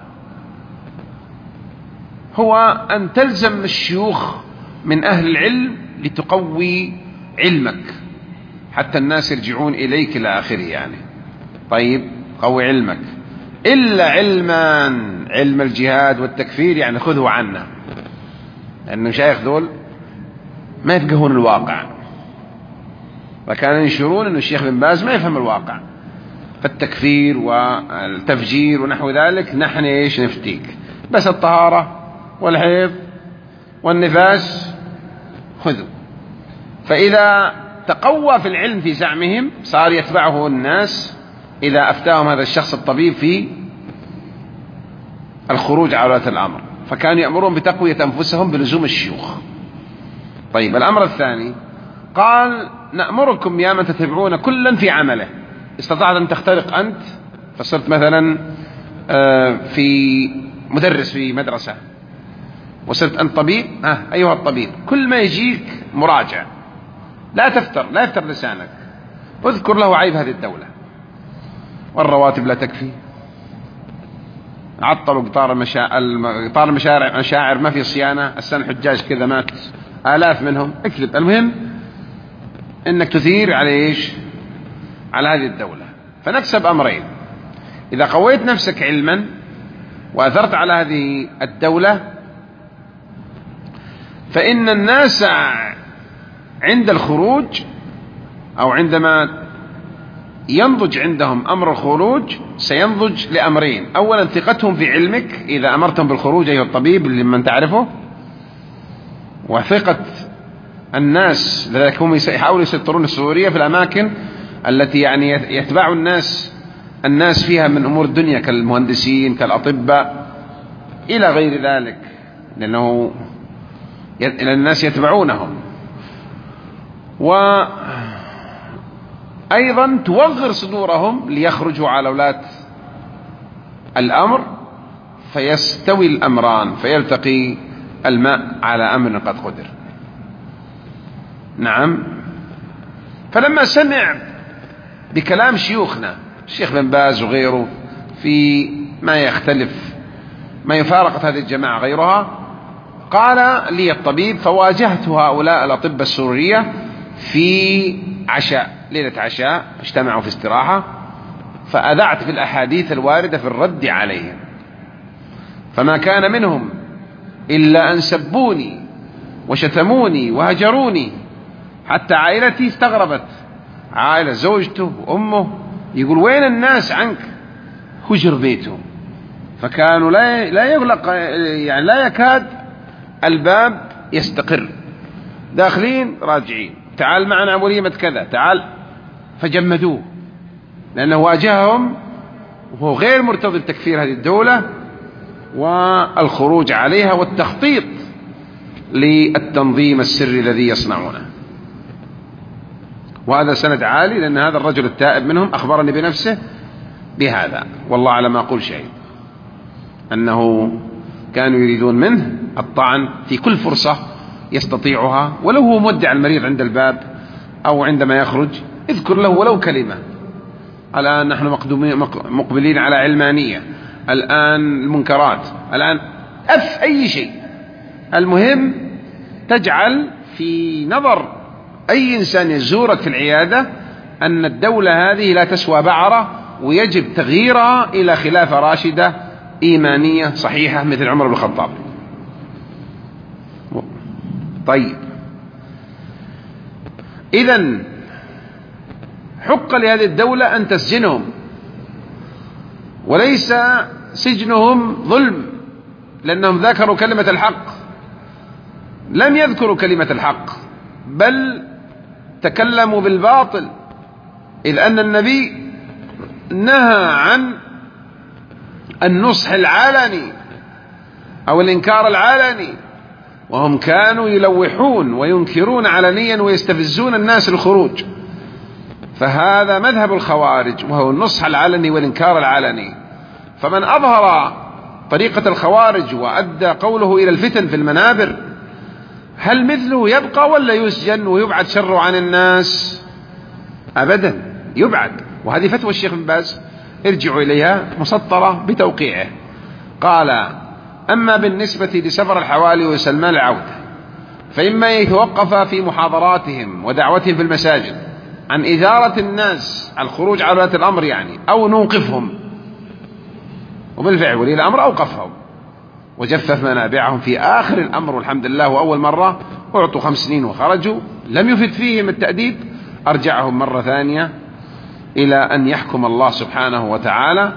[SPEAKER 1] هو أن تلزم الشيوخ من أهل العلم لتقوي علمك حتى الناس يرجعون إليك إلى آخره يعني. طيب، قوي علمك، إلا علم الجهاد والتكفير يعني خذه عنا، لأن المشايخ دول ما يفقهون الواقع، وكانوا ينشرون أن الشيخ بن باز ما يفهم الواقع، فالتكفير والتفجير ونحو ذلك نحن إيش نفتيك، بس الطهارة والحيض والنفاس خذوا. فإذا تقوى في العلم في زعمهم صار يتبعه الناس إذا أفتاهم هذا الشخص الطبيب في الخروج على ولاة الأمر، فكانوا يأمرون بتقوية أنفسهم بلزوم الشيوخ. طيب، الأمر الثاني قال: نأمركم يا من تتبعون كلا في عمله، استطعت أن تخترق أنت فصرت مثلا في مدرس في مدرسة وصرت أنت طبيب، أيها الطبيب كل ما يجيك مراجع لا يفتر لسانك، اذكر له عيب هذه الدولة، والرواتب لا تكفي، عطلوا قطار المشاعر ما في صيانة، السنة الحجاج كذا مات آلاف منهم، اكذب. المهم انك تثير على ايش؟ على هذه الدولة. فنكسب أمرين: إذا قويت نفسك علما وأثرت على هذه الدولة فإن الناس عند الخروج أو عندما ينضج عندهم أمر الخروج سينضج لأمرين: أولا ثقتهم في علمك إذا أمرتهم بالخروج أيها الطبيب لمن تعرفه، وثقة الناس، لذلك هم يحاولوا يسيطرون السورية في الأماكن التي يعني يتبع الناس فيها من أمور الدنيا كالمهندسين كالأطباء إلى غير ذلك، لأنه الناس يتبعونهم. وأيضا توغر صدورهم ليخرجوا على ولاة الأمر فيستوي الأمران، فيلتقي الماء على أمر قد قدر. نعم. فلما سمع بكلام شيوخنا الشيخ بن باز وغيره في ما يختلف ما يفارق هذه الجماعة غيرها، قال لي الطبيب: فواجهت هؤلاء الأطباء السورية في عشاء، ليلة عشاء اجتمعوا في استراحة، فأذعت في الأحاديث الواردة في الرد عليهم، فما كان منهم إلا أن سبوني وشتموني وهجروني، حتى عائلتي استغربت، عائلة زوجته وأمه يقول: وين الناس عنك؟ هجر بيته. فكانوا لا يغلق يعني لا يكاد الباب يستقر، داخلين راجعين، تعال معنا وليمة كذا، تعال، فجمدوه لأنه واجههم وهو غير مرتضي بتكفير هذه الدولة والخروج عليها والتخطيط للتنظيم السري الذي يصنعونه. وهذا سند عالي، لأن هذا الرجل التائب منهم أخبرني بنفسه بهذا، والله على ما أقول شيء، أنه كانوا يريدون منه الطعن في كل فرصة يستطيعها، ولو هو مودع المريض عند الباب أو عندما يخرج اذكر له ولو كلمة: الآن نحن مقبلين على علمانية، الآن المنكرات، الآن أي شيء، المهم تجعل في نظر أي إنسان يزورك في العيادة أن الدولة هذه لا تسوى بعرة، ويجب تغييرها إلى خلافة راشدة إيمانية صحيحة مثل عمر بن الخطاب. طيب، إذن حق لهذه الدولة أن تسجنهم، وليس سجنهم ظلم، لأنهم ذكروا كلمة الحق، لم يذكروا كلمة الحق بل تكلموا بالباطل، إذ أن النبي نهى عن النصح العلني أو الإنكار العلني، وهم كانوا يلوحون وينكرون علنيا ويستفزون الناس الخروج. فهذا مذهب الخوارج، وهو النصح العلني والإنكار العلني. فمن أظهر طريقة الخوارج وأدى قوله إلى الفتن في المنابر، هل مثله يبقى ولا يسجن ويبعد شره عن الناس؟ أبدا، يبعد. وهذه فتوى الشيخ بن باز، ارجعوا إليها مسطرة بتوقيعه. قال: أما بالنسبة لسفر الحوالي وسلمان العودة، فإما يتوقف في محاضراتهم ودعوتهم في المساجد عن إثارة الناس على الخروج على ولاة الأمر يعني، أو نوقفهم. وبالفعل ولي الأمر أوقفهم وجفف منابعهم في آخر الأمر، والحمد لله. وأول مرة أعطوا 5 سنين وخرجوا، لم يفد فيهم التأديب، أرجعهم مرة ثانية إلى أن يحكم الله سبحانه وتعالى.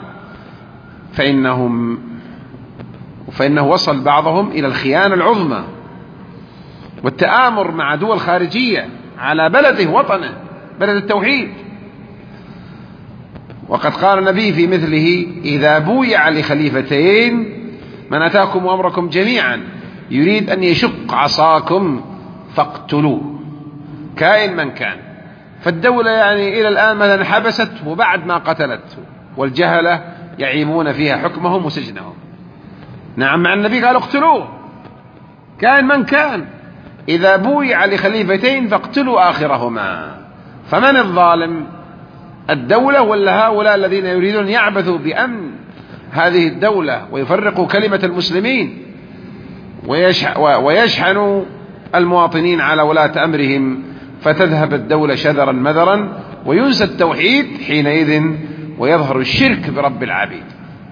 [SPEAKER 1] فإنه وصل بعضهم إلى الخيانة العظمى والتآمر مع دول خارجية على بلده وطنه، بلد التوحيد. وقد قال النبي في مثله: إذا بويع لخليفتين من أتاكم أمركم جميعا يريد أن يشق عصاكم فاقتلوه، كائن من كان. فالدولة يعني إلى الآن مثلا حبست وبعد ما قتلت، والجهلة يعيبون فيها حكمهم وسجنهم. نعم، مع النبي قال: اقتلوه كائن من كان، إذا بويع لخليفتين فاقتلوا آخرهما. فمن الظالم، الدولة ولا هؤلاء الذين يريدون يعبثوا بأمن هذه الدولة ويفرقوا كلمة المسلمين ويشحنوا المواطنين على ولاة أمرهم، فتذهب الدولة شذرا مذرا وينسى التوحيد حينئذ، ويظهر الشرك برب العبيد.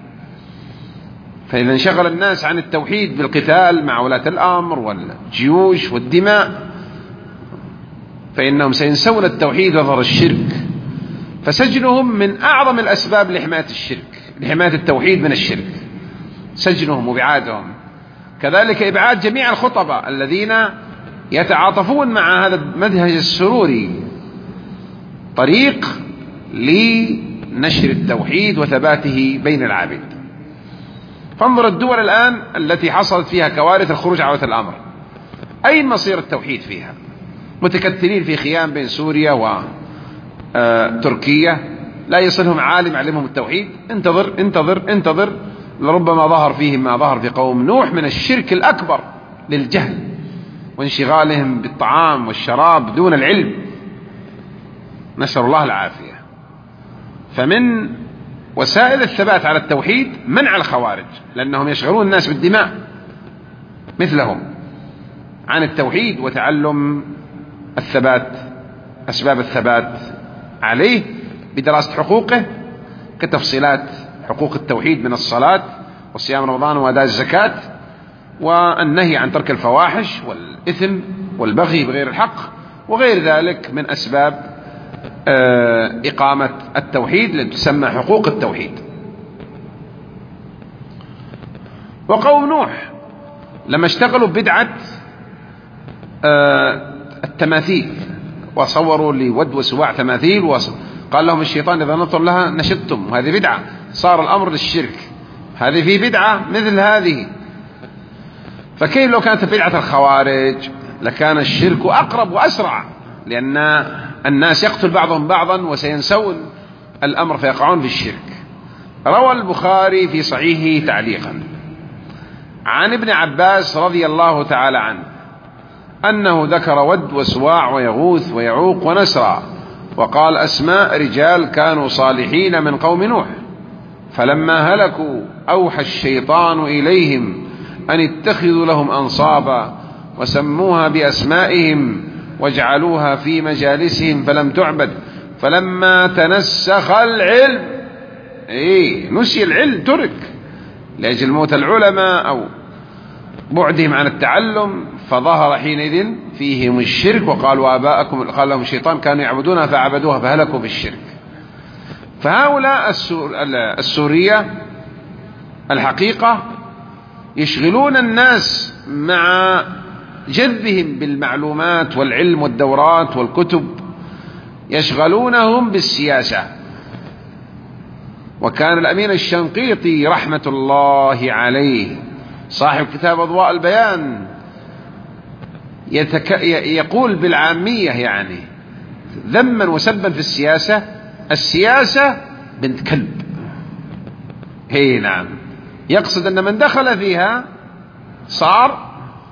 [SPEAKER 1] فإذا انشغل الناس عن التوحيد بالقتال مع ولاة الأمر والجيوش والدماء، فإنهم سينسون التوحيد ويظهر الشرك. فسجنهم من أعظم الأسباب لحماية الشرك، لحماية التوحيد من الشرك، سجنهم وبعادهم. كذلك إبعاد جميع الخطباء الذين يتعاطفون مع هذا المنهج السروري، طريق لنشر التوحيد وثباته بين العابد. فانظر الدول الآن التي حصلت فيها كوارث الخروج على ولاة الأمر، أين مصير التوحيد فيها؟ متكتلين في خيام بين سوريا وتركيا، لا يصلهم عالم علمهم التوحيد. انتظر انتظر انتظر، لربما ظهر فيهم ما ظهر في قوم نوح من الشرك الأكبر للجهل وانشغالهم بالطعام والشراب دون العلم، نسأل الله العافية. فمن وسائل الثبات على التوحيد منع الخوارج، لأنهم يشغلون الناس بالدماء مثلهم عن التوحيد وتعلم الثبات، أسباب الثبات عليه بدراسة حقوقه، كتفصيلات حقوق التوحيد من الصلاة وصيام رمضان وأداء الزكاة والنهي عن ترك الفواحش والإثم والبغي بغير الحق وغير ذلك من أسباب إقامة التوحيد التي تسمى حقوق التوحيد. وقوم نوح لما اشتغلوا بدعة التماثيل وصوروا لود وسواع تماثيل، وقال لهم الشيطان إذا نظر لها نشدتم، وهذه بدعة، صار الأمر للشرك، هذه في بدعة مثل هذه. فكيف لو كانت بدعة الخوارج؟ لكان الشرك أقرب وأسرع، لأن الناس يقتل بعضهم بعضا وسينسون الأمر فيقعون في الشرك. روى البخاري في صحيحه تعليقا عن ابن عباس رضي الله تعالى عنه أنه ذكر ود وسواع ويغوث ويعوق ونسرا، وقال أسماء رجال كانوا صالحين من قوم نوح، فلما هلكوا أوحى الشيطان إليهم أن اتخذوا لهم أنصابا وسموها بأسمائهم واجعلوها في مجالسهم فلم تعبد، فلما تنسخ العلم، نسي العلم، ترك لأجل موت العلماء أو بعدهم عن التعلم، فظهر حينئذ فيهم الشرك. وقالوا آباءكم، قال لهم الشيطان، كانوا يعبدونها فعبدوها فهلكوا بالشرك. فهؤلاء السورية الحقيقة يشغلون الناس مع جذبهم بالمعلومات والعلم والدورات والكتب، يشغلونهم بالسياسة. وكان الأمين الشنقيطي رحمة الله عليه صاحب كتاب أضواء البيان يقول بالعامية يعني ذما وسبا في السياسة: السياسة بنت كلب. هي نعم، يقصد أن من دخل فيها صار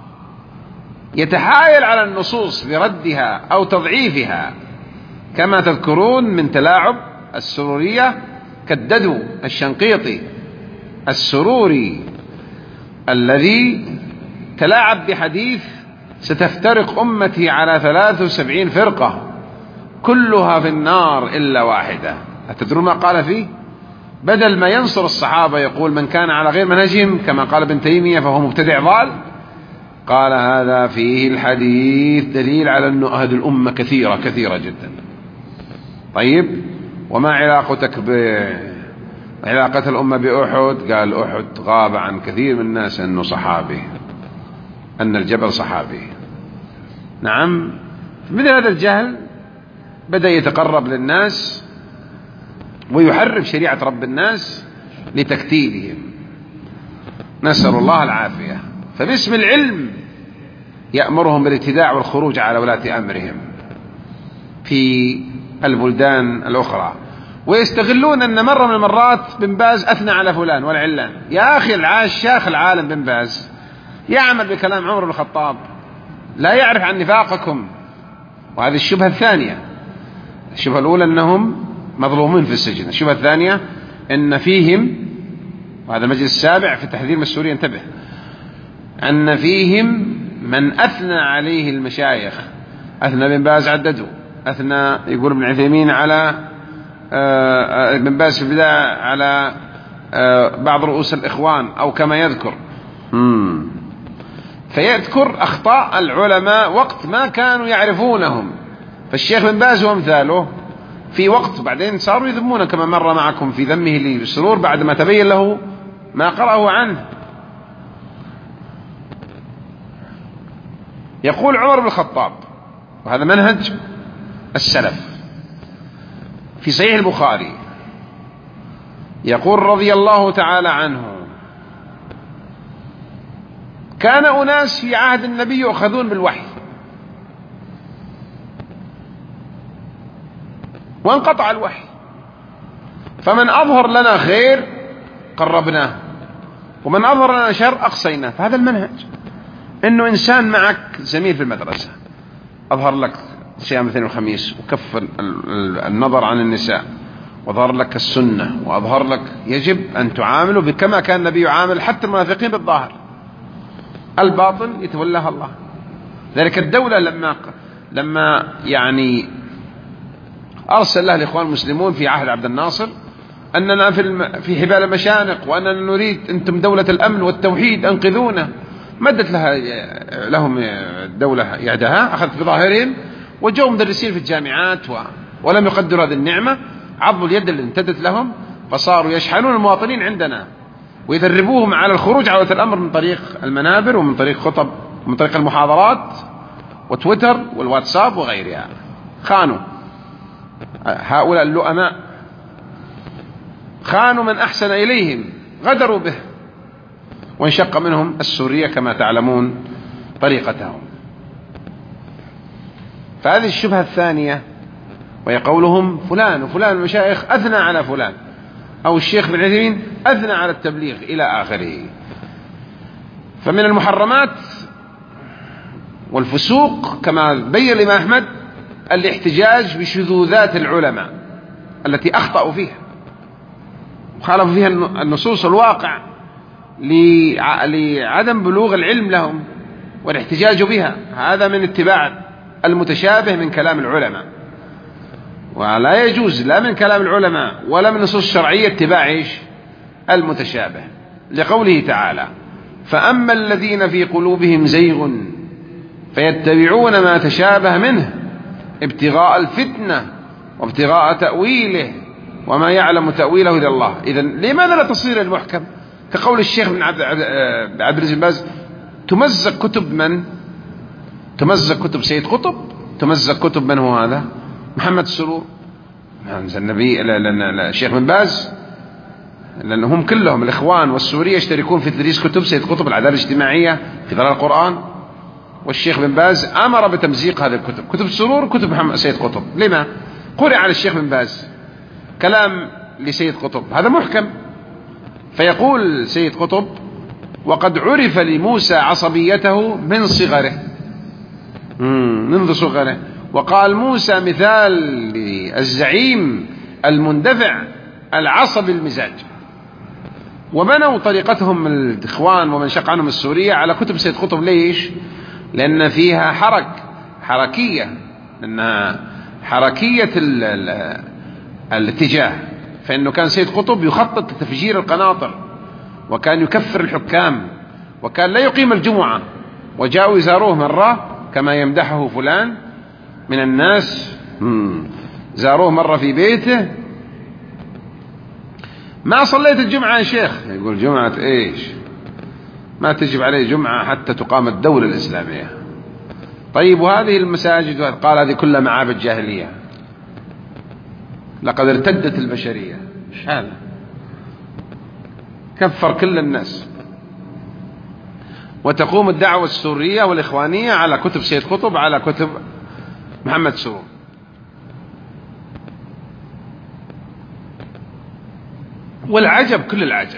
[SPEAKER 1] يتحايل على النصوص بردها أو تضعيفها، كما تذكرون من تلاعب السرورية كالددو الشنقيطي السروري الذي تلاعب بحديث: ستفترق أمتي على 73 فرقة كلها في النار إلا واحدة. أتدرون ما قال فيه؟ بدل ما ينصر الصحابة يقول من كان على غير منهجهم كما قال ابن تيمية فهو مبتدع ضال، قال هذا فيه الحديث دليل على أن هذه الأمة كثيرة جدا. طيب، وما علاقتك علاقة الأمة بأحد؟ قال أحد غاب عن كثير من الناس أنه صحابي، أن الجبل صحابي. نعم، مثل هذا الجهل بدأ يتقرب للناس ويحرف شريعة رب الناس لتكتيلهم، نسأل الله العافية. فباسم العلم يأمرهم بالابتداع والخروج على ولاة أمرهم في البلدان الأخرى، ويستغلون أن مرة من المرات بن باز أثنى على فلان والعلان. يا أخي الشيخ العالم بن باز يعمل بكلام عمر بن الخطاب، لا يعرف عن نفاقكم. وهذه الشبهة الثانية. الشبهة الأولى أنهم مظلومين في السجن، الشبهة الثانية أن فيهم، وهذا المجلس السابع في التحذير من السوري انتبه، أن فيهم من أثنى عليه المشايخ. أثنى بن باز عدده، أثنى يقول ابن عثيمين على ابن باز في البداية على بعض رؤوس الإخوان أو كما يذكر، فيذكر أخطاء العلماء وقت ما كانوا يعرفونهم. فالشيخ بن باز وامثاله في وقت بعدين صاروا يذمونه، كما مر معكم في ذمه للسرور بعد ما تبين له ما قرأه عنه. يقول عمر بن الخطاب، وهذا منهج السلف في صحيح البخاري، يقول رضي الله تعالى عنه: كان أناس في عهد النبي يؤخذون بالوحي وانقطع الوحي، فمن أظهر لنا خير قربناه ومن أظهر لنا شر أقصيناه. فهذا المنهج، إنه إنسان معك زميل في المدرسة أظهر لك صيام الاثنين والخميس وكف النظر عن النساء وظهر لك السنة وأظهر لك، يجب أن تعامله بكما كان النبي يعامل حتى المنافقين بالظاهر، الباطن يتولاها الله. ذلك الدولة لما يعني أرسل لها الإخوان المسلمون في عهد عبد الناصر أننا في حبال المشانق وأننا نريد أنتم دولة الأمن والتوحيد أنقذونا، مدت لهم الدولة يدها، أخذت بظاهرهم، وجوا مدرسين في الجامعات ولم يقدروا هذه النعمة، عضوا اليد اللي امتدت لهم، فصاروا يشحنون المواطنين عندنا ويدربوهم على الخروج على ولاة الأمر من طريق المنابر ومن طريق خطب ومن طريق المحاضرات وتويتر والواتساب وغيرها. خانوا هؤلاء اللؤماء، خانوا من أحسن إليهم، غدروا به، وانشق منهم السورية كما تعلمون طريقتهم. فهذه الشبهة الثانية، وهي قولهم فلان وفلان المشايخ أثنى على فلان، أو الشيخ بن عثيمين أثنى على التبليغ إلى آخره. فمن المحرمات والفسوق كما بين الإمام أحمد الاحتجاج بشذوذات العلماء التي أخطأوا فيها وخالفوا فيها النصوص الواقع لعدم بلوغ العلم لهم والاحتجاج بها. هذا من اتباع المتشابه من كلام العلماء، ولا يجوز لا من كلام العلماء ولا من النصوص الشرعية اتباع المتشابه، لقوله تعالى: فأما الذين في قلوبهم زيغ فيتبعون ما تشابه منه ابتغاء الفتنة وابتغاء تأويله وما يعلم تأويله إلا الله. إذن لماذا لا تصير المحكم كقول الشيخ بن عبد العزيز بن باز: تمزق كتب من؟ تمزق كتب سيد قطب؟ تمزق كتب من هو هذا؟ محمد السرور؟ النبي الشيخ بن باز؟ لأنهم كلهم الإخوان والسورية يشتركون في تدريس كتب سيد قطب العدالة الاجتماعية في ظلال القرآن، والشيخ بن باز أمر بتمزيق هذه الكتب، كتب السرور وكتب محمد سيد قطب. لما؟ قرئ على الشيخ بن باز كلام لسيد قطب هذا محكم، فيقول سيد قطب: وقد عرف لموسى عصبيته من صغره، منذ صغره، وقال موسى مثال للزعيم المندفع العصبي المزاج. وبنوا طريقتهم الإخوان ومن شق عنهم السورية على كتب سيد قطب. ليش؟ لأن فيها حركية، لأنها حركية الاتجاه. فإنه كان سيد قطب يخطط لتفجير القناطر، وكان يكفر الحكام، وكان لا يقيم الجمعة. وجاءوا يزاروه مرة كما يمدحه فلان من الناس، زاروه مرة في بيته: ما صليت الجمعة يا شيخ؟ يقول: جمعة ايش؟ ما تجب عليه جمعة حتى تقام الدولة الإسلامية. طيب وهذه المساجد؟ قال: هذه كلها معابد جاهلية، لقد ارتدت البشرية. ايش هذا؟ كفر كل الناس. وتقوم الدعوة السورية والإخوانية على كتب سيد قطب، على كتب محمد سرور. والعجب كل العجب،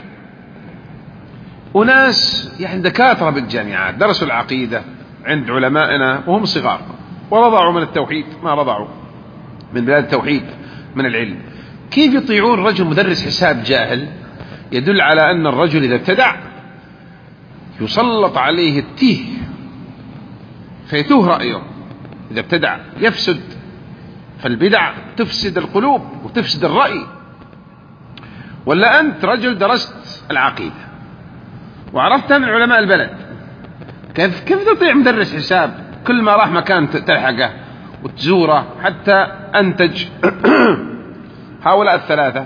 [SPEAKER 1] أناس يعني دكاترة بالجامعات درسوا العقيدة عند علمائنا وهم صغار، ورضعوا من التوحيد ما رضعوا من بلاد التوحيد من العلم. كيف يطيعون رجل مدرس حساب جاهل؟ يدل على أن الرجل إذا ابتدع يسلط عليه التيه فيتوه رأيه. إذا ابتدع يفسد، فالبدع تفسد القلوب وتفسد الرأي. ولا أنت رجل درست العقيدة وعرفتها من علماء البلد، كيف تطيع مدرس حساب كل ما راح مكان تلحقه وتزوره حتى أنتج؟ هؤلاء الثلاثة،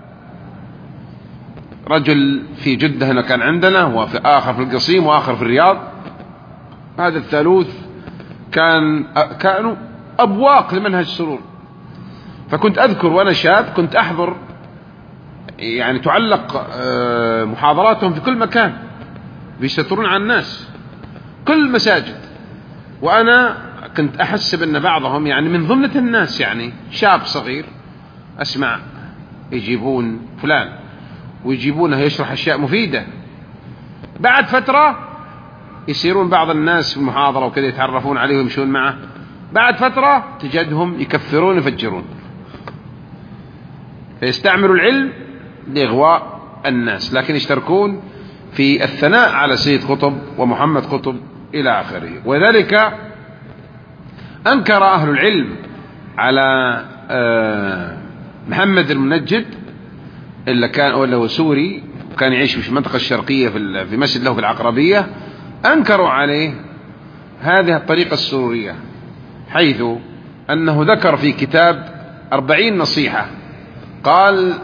[SPEAKER 1] رجل في جدة هنا كان عندنا، وفي آخر في القصيم، وآخر في الرياض. هذا الثالوث كانوا أبواق لمنهج سرور. فكنت أذكر وأنا شاب كنت أحضر، يعني تعلق محاضراتهم في كل مكان، بيسترون عن الناس كل مساجد. وأنا كنت أحسب أن بعضهم يعني من ضمنة الناس، يعني شاب صغير أسمع يجيبون فلان ويجيبونه يشرح أشياء مفيدة. بعد فترة يصيرون بعض الناس في المحاضرة وكذا يتعرفون عليه ويمشون معه، بعد فترة تجدهم يكفرون يفجرون. فيستعملوا العلم لإغواء الناس، لكن يشتركون في الثناء على سيد قطب ومحمد قطب إلى آخره. وذلك أنكر أهل العلم على محمد المنجد اللي هو سوري وكان يعيش في المنطقة الشرقية في مسجد له في العقربية. أنكروا عليه هذه الطريقة السرورية، حيث أنه ذكر في كتاب 40 نصيحة، قال: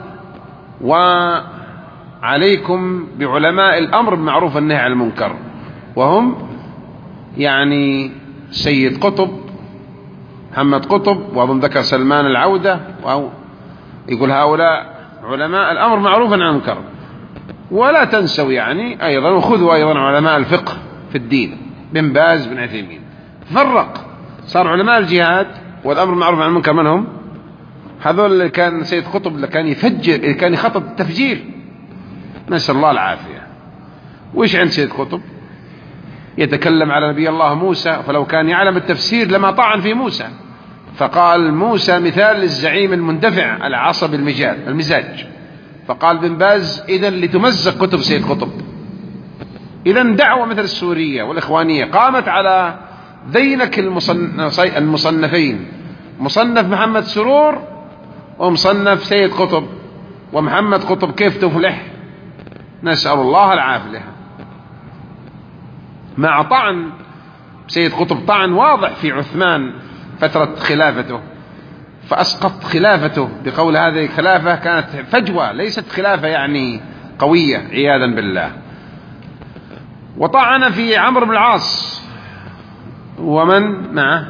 [SPEAKER 1] وعليكم بعلماء الأمر بالمعروف والنهي عن المنكر، وهم يعني سيد قطب، محمد قطب، وأظن ذكر سلمان العودة، يقول هؤلاء علماء الأمر معروفا عن المنكر. ولا تنسوا يعني أيضا، وخذوا أيضا علماء الفقه في الدين، بن باز بن عثيمين. فرق، صار علماء الجهاد والأمر معروف عن المنكر من هم؟ هذول اللي كان سيد قطب اللي كان يفجر، اللي كان يخطط التفجير، نسأل الله العافية. وإيش عند سيد قطب؟ يتكلم على نبي الله موسى، فلو كان يعلم التفسير لما طعن في موسى، فقال موسى مثال للزعيم المندفع العصب المزاج. فقال بن باز: إذن لتمزق كتب سيد قطب. إذن دعوة مثل السورية والإخوانية قامت على ذينك المصنفين، مصنف محمد سرور ومصنف سيد قطب. ومحمد قطب كيف تفلح؟ نسأل الله العافية. مع طعن سيد قطب طعن واضح في عثمان فترة خلافته، فأسقط خلافته بقول هذه الخلافة كانت فجوة، ليست خلافة يعني قوية، عياذا بالله. وطعن في عمرو بن العاص ومن معه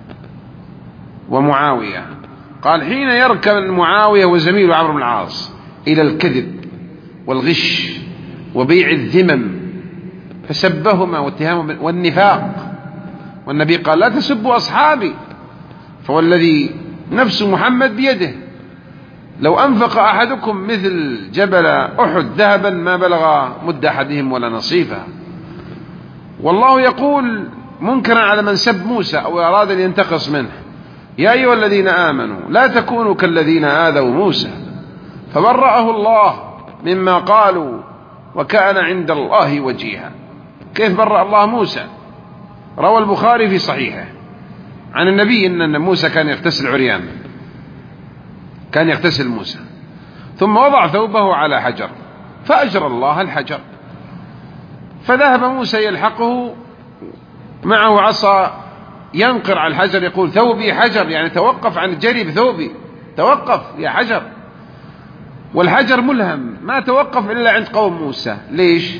[SPEAKER 1] ومعاوية، قال: حين يركب معاوية وزميله عمرو بن العاص إلى الكذب والغش وبيع الذمم، فسبهما واتهامهما والنفاق. والنبي قال: لا تسبوا أصحابي، فوالذي نفس محمد بيده لو أنفق أحدكم مثل جبل أحد ذهبا ما بلغ مد أحدهم ولا نصيفه. والله يقول منكرا على من سب موسى أو أراد أن ينتقص منه: يا أيها الذين آمنوا لا تكونوا كالذين آذوا موسى فبرأه الله مما قالوا وكان عند الله وجيها. كيف برأ الله موسى؟ روى البخاري في صحيحه عن النبي أن موسى كان يغتسل عريان، كان يغتسل موسى، ثم وضع ثوبه على حجر فأجرى الله الحجر، فذهب موسى يلحقه معه عصا ينقر على الحجر يقول: ثوبي حجر، يعني توقف عن الجري بثوبي، توقف يا حجر. والحجر ملهم ما توقف إلا عند قوم موسى. ليش؟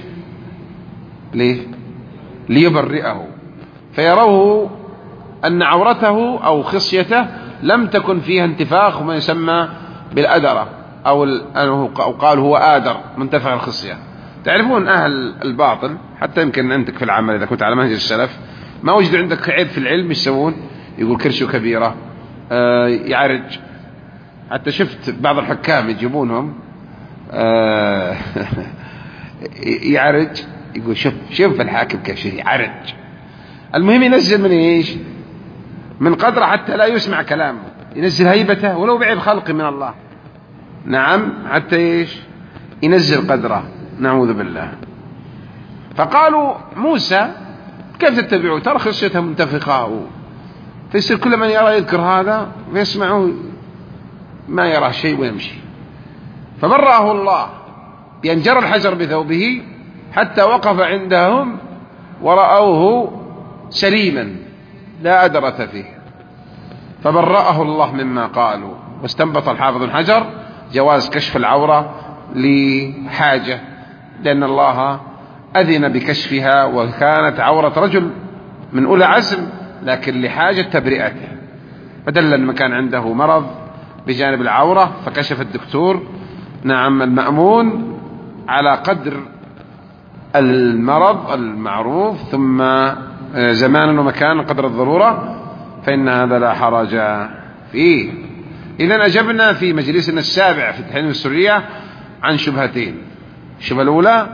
[SPEAKER 1] ليبرئه، فيروه أن عورته أو خصيته لم تكن فيها انتفاخ وما يسمى بالأدرة، أو قال هو آدر منتفع الخصية. تعرفون أهل الباطل حتى يمكن عندك في العمل إذا كنت على منهج السلف ما وجدوا عندك عيب في العلم يسوون، يقول كرشه كبيرة، يعرج. حتى شفت بعض الحكام يجيبونهم يعرج، يقول شوف الحاكم كيف يعرج. المهم ينزل من ايش؟ من قدره حتى لا يسمع كلامه، ينزل هيبته ولو بعيب خلق من الله. نعم، حتى ايش؟ ينزل قدره، نعوذ بالله. فقالوا: موسى كيف تتبعه؟ ترى خصيته منتفخة. فيصير كل من يرى يذكر هذا فيسمعه ما يرى شيء ويمشي. فبرأه الله بأن جرى الحجر بثوبه حتى وقف عندهم ورأوه سليما لا أدرة فيه، فبرأه الله مما قالوا. واستنبط الحافظ بن حجر جواز كشف العورة لحاجة، لأن الله أذن بكشفها، وكانت عورة رجل من أولى عزم لكن لحاجة تبرئته، فدل أن كان عنده مرض بجانب العورة فكشف الدكتور نعم المأمون على قدر المرض المعروف، ثم زمانا ومكانا قدر الضرورة، فإن هذا لا حرج فيه. إذن أجبنا في مجلسنا السابع في التحريم السرية عن شبهتين. الشبهة الأولى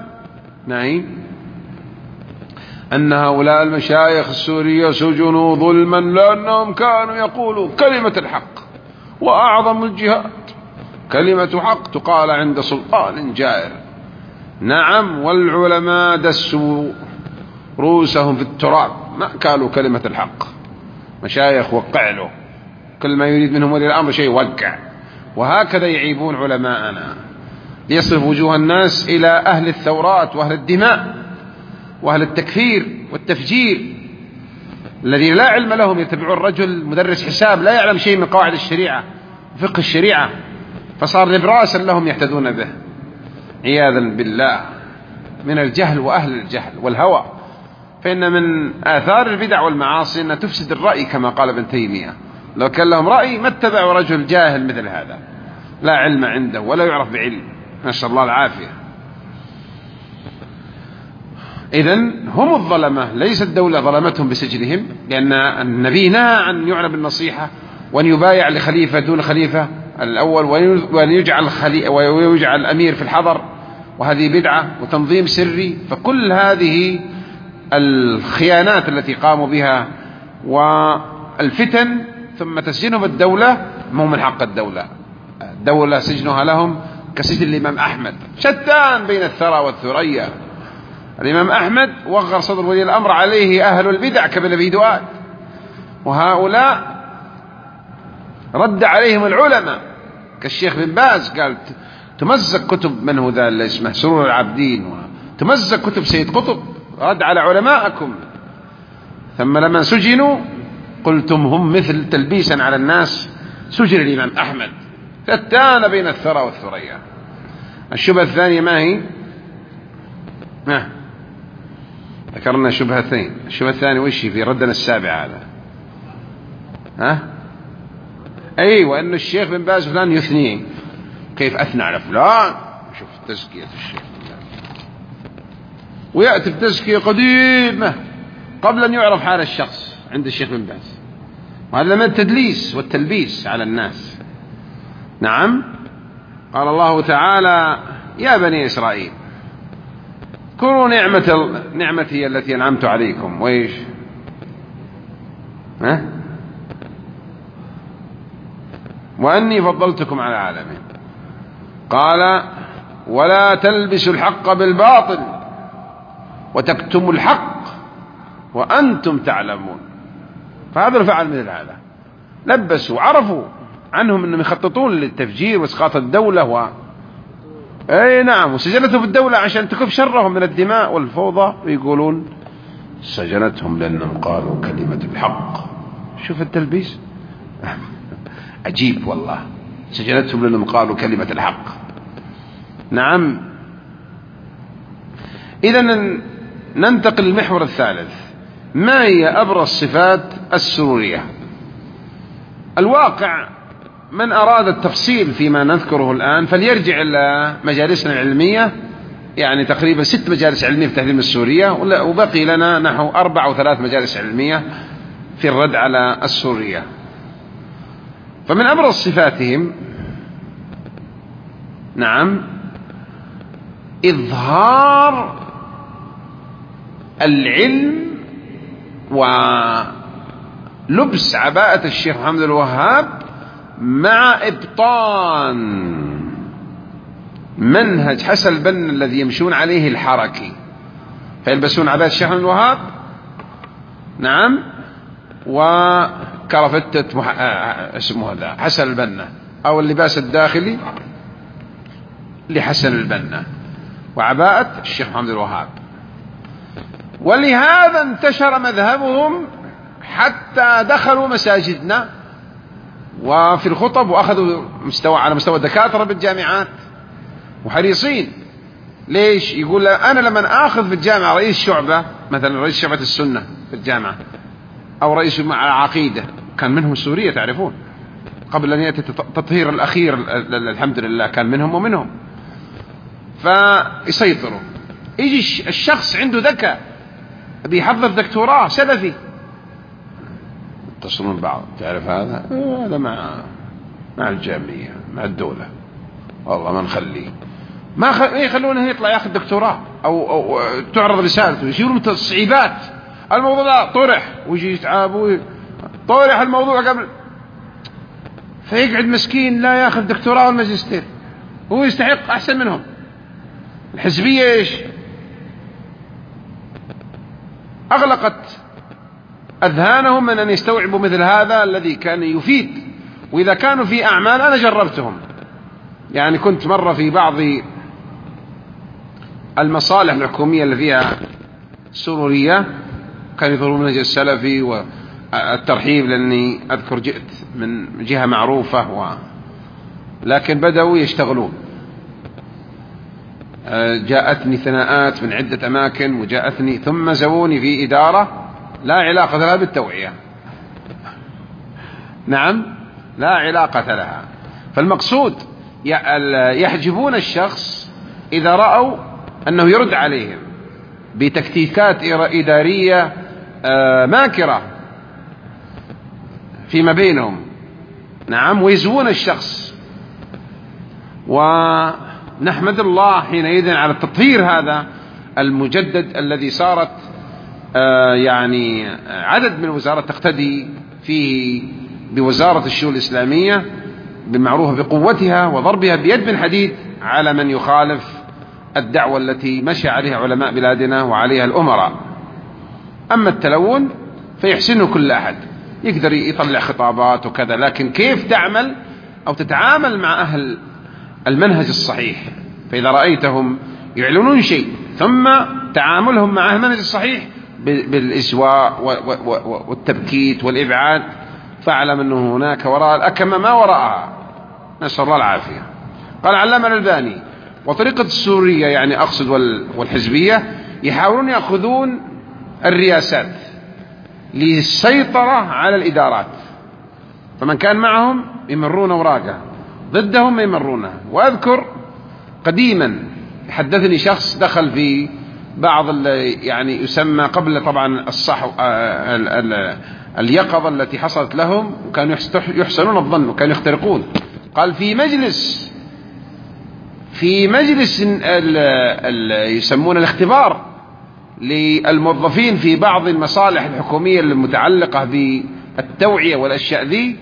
[SPEAKER 1] أن هؤلاء المشايخ السورية سجنوا ظلما لأنهم كانوا يقولوا كلمة الحق، وأعظم الجهاد كلمة حق تقال عند سلطان جائر. نعم، والعلماء دسوا رؤوسهم في التراب، ما قالوا كلمة الحق. مشايخ وقع له، كل ما يريد منهم ولي الأمر شيء وقع. وهكذا يعيبون علماءنا ليصرف وجوه الناس إلى أهل الثورات وأهل الدماء وأهل التكفير والتفجير الذين لا علم لهم، يتبعون الرجل مدرس حساب لا يعلم شيء من قواعد الشريعة وفقه الشريعة، فصار نبراسا لهم يهتدون به عياذا بالله من الجهل وأهل الجهل والهوى. فإن من آثار البدع والمعاصي أنها تفسد الرأي كما قال ابن تيمية، لو كان لهم رأي ما اتبعوا رجل جاهل مثل هذا لا علم عنده ولا يعرف بعلم، نسأل الله العافية. إذن هم الظلمة، ليس الدولة ظلمتهم بسجنهم، لأن النبي نهى أن يعنى بالنصيحة وأن يبايع لخليفة دون خليفة الأول، وأن يجعل أمير في الحضر، وهذه بدعة وتنظيم سري. فكل هذه الخيانات التي قاموا بها والفتن ثم تسجنهم الدولة مو من حق الدولة سجنها لهم كسجن الإمام أحمد، شتان بين الثرى والثريا. الإمام أحمد وغر صدر ولي الأمر عليه أهل البدع كابن أبي دؤاد، وهؤلاء رد عليهم العلماء كالشيخ بن باز، قال تمزق كتب من هو ذا اللي اسمه سرور العابدين، وتمزق كتب سيد قطب، رد على علماءكم. ثم لما سجنوا قلتم هم مثل تلبيسا على الناس سجن الإمام أحمد، فتان بين الثرى والثريا. الشبهة الثانية ما هي؟ ذكرنا شبهتين. الشبهة الثانية وش في ردنا السابع هذا؟ أيوة، أن الشيخ بن باز فلان يثنيه، كيف أثنى على فلان، شوف تزكية الشيخ، ويأتي بتزكية قديمة قبل أن يعرف حال الشخص عند الشيخ بن باز، وهذا من التدليس والتلبيس على الناس. نعم. قال الله تعالى: يا بني إسرائيل اذكروا نعمتي التي أنعمت عليكم، وإيش وأني فضلتكم على العالمين. قال: ولا تلبسوا الحق بالباطل وتكتموا الحق وأنتم تعلمون. فهذا فعل مثل هذا، لبسوا، عرفوا عنهم أنهم يخططون للتفجير وإسقاط الدولة أي نعم، وسجنتهم الدولة عشان تكف شرهم من الدماء والفوضى، ويقولون سجنتهم لأنهم قالوا كلمة الحق. شوف التلبيس عجيب والله، سجنتهم لأنهم قالوا كلمة الحق. نعم. إذن ننتقل للمحور الثالث: ما هي أبرز الصفات السرورية؟ الواقع من أراد التفصيل فيما نذكره الآن فليرجع إلى مجالسنا العلمية، يعني تقريبا 6 مجالس علمية في تهذيب السورية، وبقي لنا نحو 4 أو 3 مجالس علمية في الرد على السورية. فمن أبرز صفاتهم نعم إظهار العلم ولبس عباءة الشيخ محمد الوهاب مع إبطان منهج حسن البنا الذي يمشون عليه الحركي، فيلبسون عباءة الشيخ محمد الوهاب نعم وكرفتة اسمه هذا حسن البنا، أو اللباس الداخلي لحسن البنا وعباءة الشيخ محمد الوهاب. ولهذا انتشر مذهبهم حتى دخلوا مساجدنا وفي الخطب، وأخذوا على مستوى الدكاترة بالجامعات وحريصين. ليش؟ يقول أنا لما آخذ في الجامعة رئيس شعبة، مثلا رئيس شعبة السنة في الجامعة أو رئيس العقيدة، كان منهم سورية تعرفون، قبل أن يأتي التطهير الأخير الحمد لله كان منهم ومنهم، فيسيطروا. يجي الشخص عنده ذكاء بيحضر دكتوراه سلفي، يتصلون بعض، تعرف هذا مع الجامعية مع الدولة، والله ما نخليه، ما يخلونه يطلع ياخذ دكتوراه أو تعرض رسالته، يصيرون تصعيبات. الموضوع لا طرح، ويجي يتعاب طرح الموضوع قبل، فيقعد مسكين لا ياخذ دكتوراه والماجستير، هو يستحق أحسن منهم. الحزبية إيش؟ أغلقت أذهانهم من أن يستوعبوا مثل هذا الذي كان يفيد. وإذا كانوا في أعمال أنا جربتهم، يعني كنت مرة في بعض المصالح الحكومية اللي فيها سرورية، كانوا يظهرون المنهج السلفي والترحيب، لأني أذكر جئت من جهة معروفة لكن بدأوا يشتغلون. جاءتني ثناءات من عدة أماكن وجاءتني، ثم زووني في إدارة لا علاقة لها بالتوعية. نعم، لا علاقة لها. فالمقصود يحجبون الشخص إذا رأوا أنه يرد عليهم بتكتيكات إدارية ماكرة فيما بينهم. نعم، ويزوون الشخص. ونحمد الله حينئذ على التطهير هذا المجدد الذي صارت يعني عدد من الوزارات تقتدي فيه بوزارة الشؤون الإسلامية بالمعروف بقوتها وضربها بيد من حديد على من يخالف الدعوة التي مشى عليها علماء بلادنا وعليها الأمراء. أما التلون فيحسنه كل أحد، يقدر يطلع خطابات وكذا، لكن كيف تعمل أو تتعامل مع أهل المنهج الصحيح؟ فإذا رأيتهم يعلنون شيء ثم تعاملهم مع أهل المنهج الصحيح بالإسواء والتبكيت والإبعاد، فاعلم أنه هناك وراء الأكمة ما وراءها، نسأل الله العافية. قال علامة الألباني: وطريقة السورية، يعني أقصد والحزبية، يحاولون يأخذون الرياسات للسيطرة على الإدارات، فمن كان معهم يمرون أوراقه ضدهم ما يمرونها. وأذكر قديما حدثني شخص دخل في بعض يعني يسمى قبل طبعا الصحو اليقظة التي حصلت لهم، وكانوا يحسنون الظن وكانوا يخترقون. قال في مجلس يسمون الاختبار للموظفين في بعض المصالح الحكومية المتعلقة بالتوعية والأشياء ذي،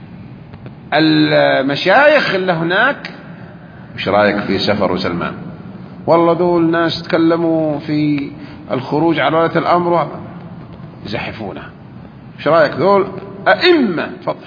[SPEAKER 1] المشايخ اللي هناك: ايش رايك في سفر وسلمان؟ والله دول ناس تكلموا في الخروج على ولاة الأمر يزحفونه. ايش رايك دول أئمة؟ تفضل.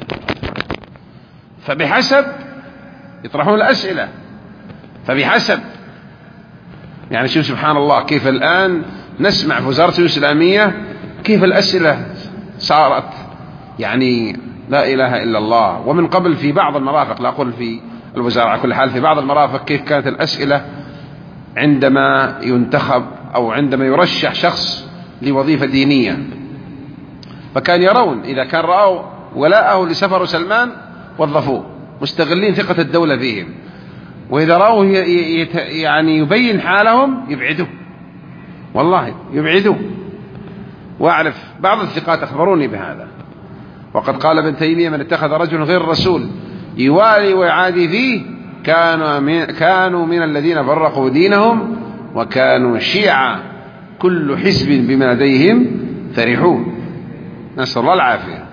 [SPEAKER 1] فبحسب يطرحون الأسئلة، فبحسب يعني شوف سبحان الله كيف الآن نسمع في وزارة الإسلامية كيف الأسئلة صارت يعني لا إله إلا الله. ومن قبل في بعض المرافق، لا أقول في الوزارة، على كل حال في بعض المرافق كيف كانت الأسئلة عندما ينتخب أو عندما يرشح شخص لوظيفة دينية. فكان يرون إذا كان رأوا ولاءه لسفر سلمان وظفوه مستغلين ثقة الدولة فيهم، وإذا رأوه يعني يبين حالهم يبعدوه، والله يبعدوه. وأعرف بعض الثقات أخبروني بهذا. وقد قال ابن تيمية: من اتخذ رجل غير الرسول يوالي ويعادي فيه كانوا من الذين فرقوا دينهم وكانوا شيعا كل حزب بما لديهم فرحون. نسأل الله العافية.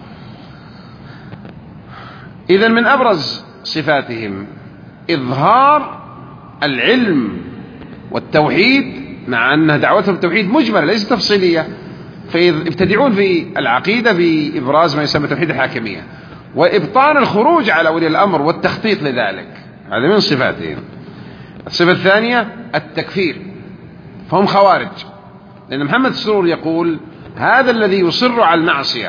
[SPEAKER 1] إذن من أبرز صفاتهم إظهار العلم والتوحيد، مع أن دعوتهم التوحيد مجملة ليست تفصيلية، فيبتدعون في العقيدة بإبراز ما يسمى توحيد الحاكمية وإبطان الخروج على ولي الأمر والتخطيط لذلك. هذا من صفاتهم. الصفة الثانية التكفير، فهم خوارج، لأن محمد السرور يقول: هذا الذي يصر على المعصية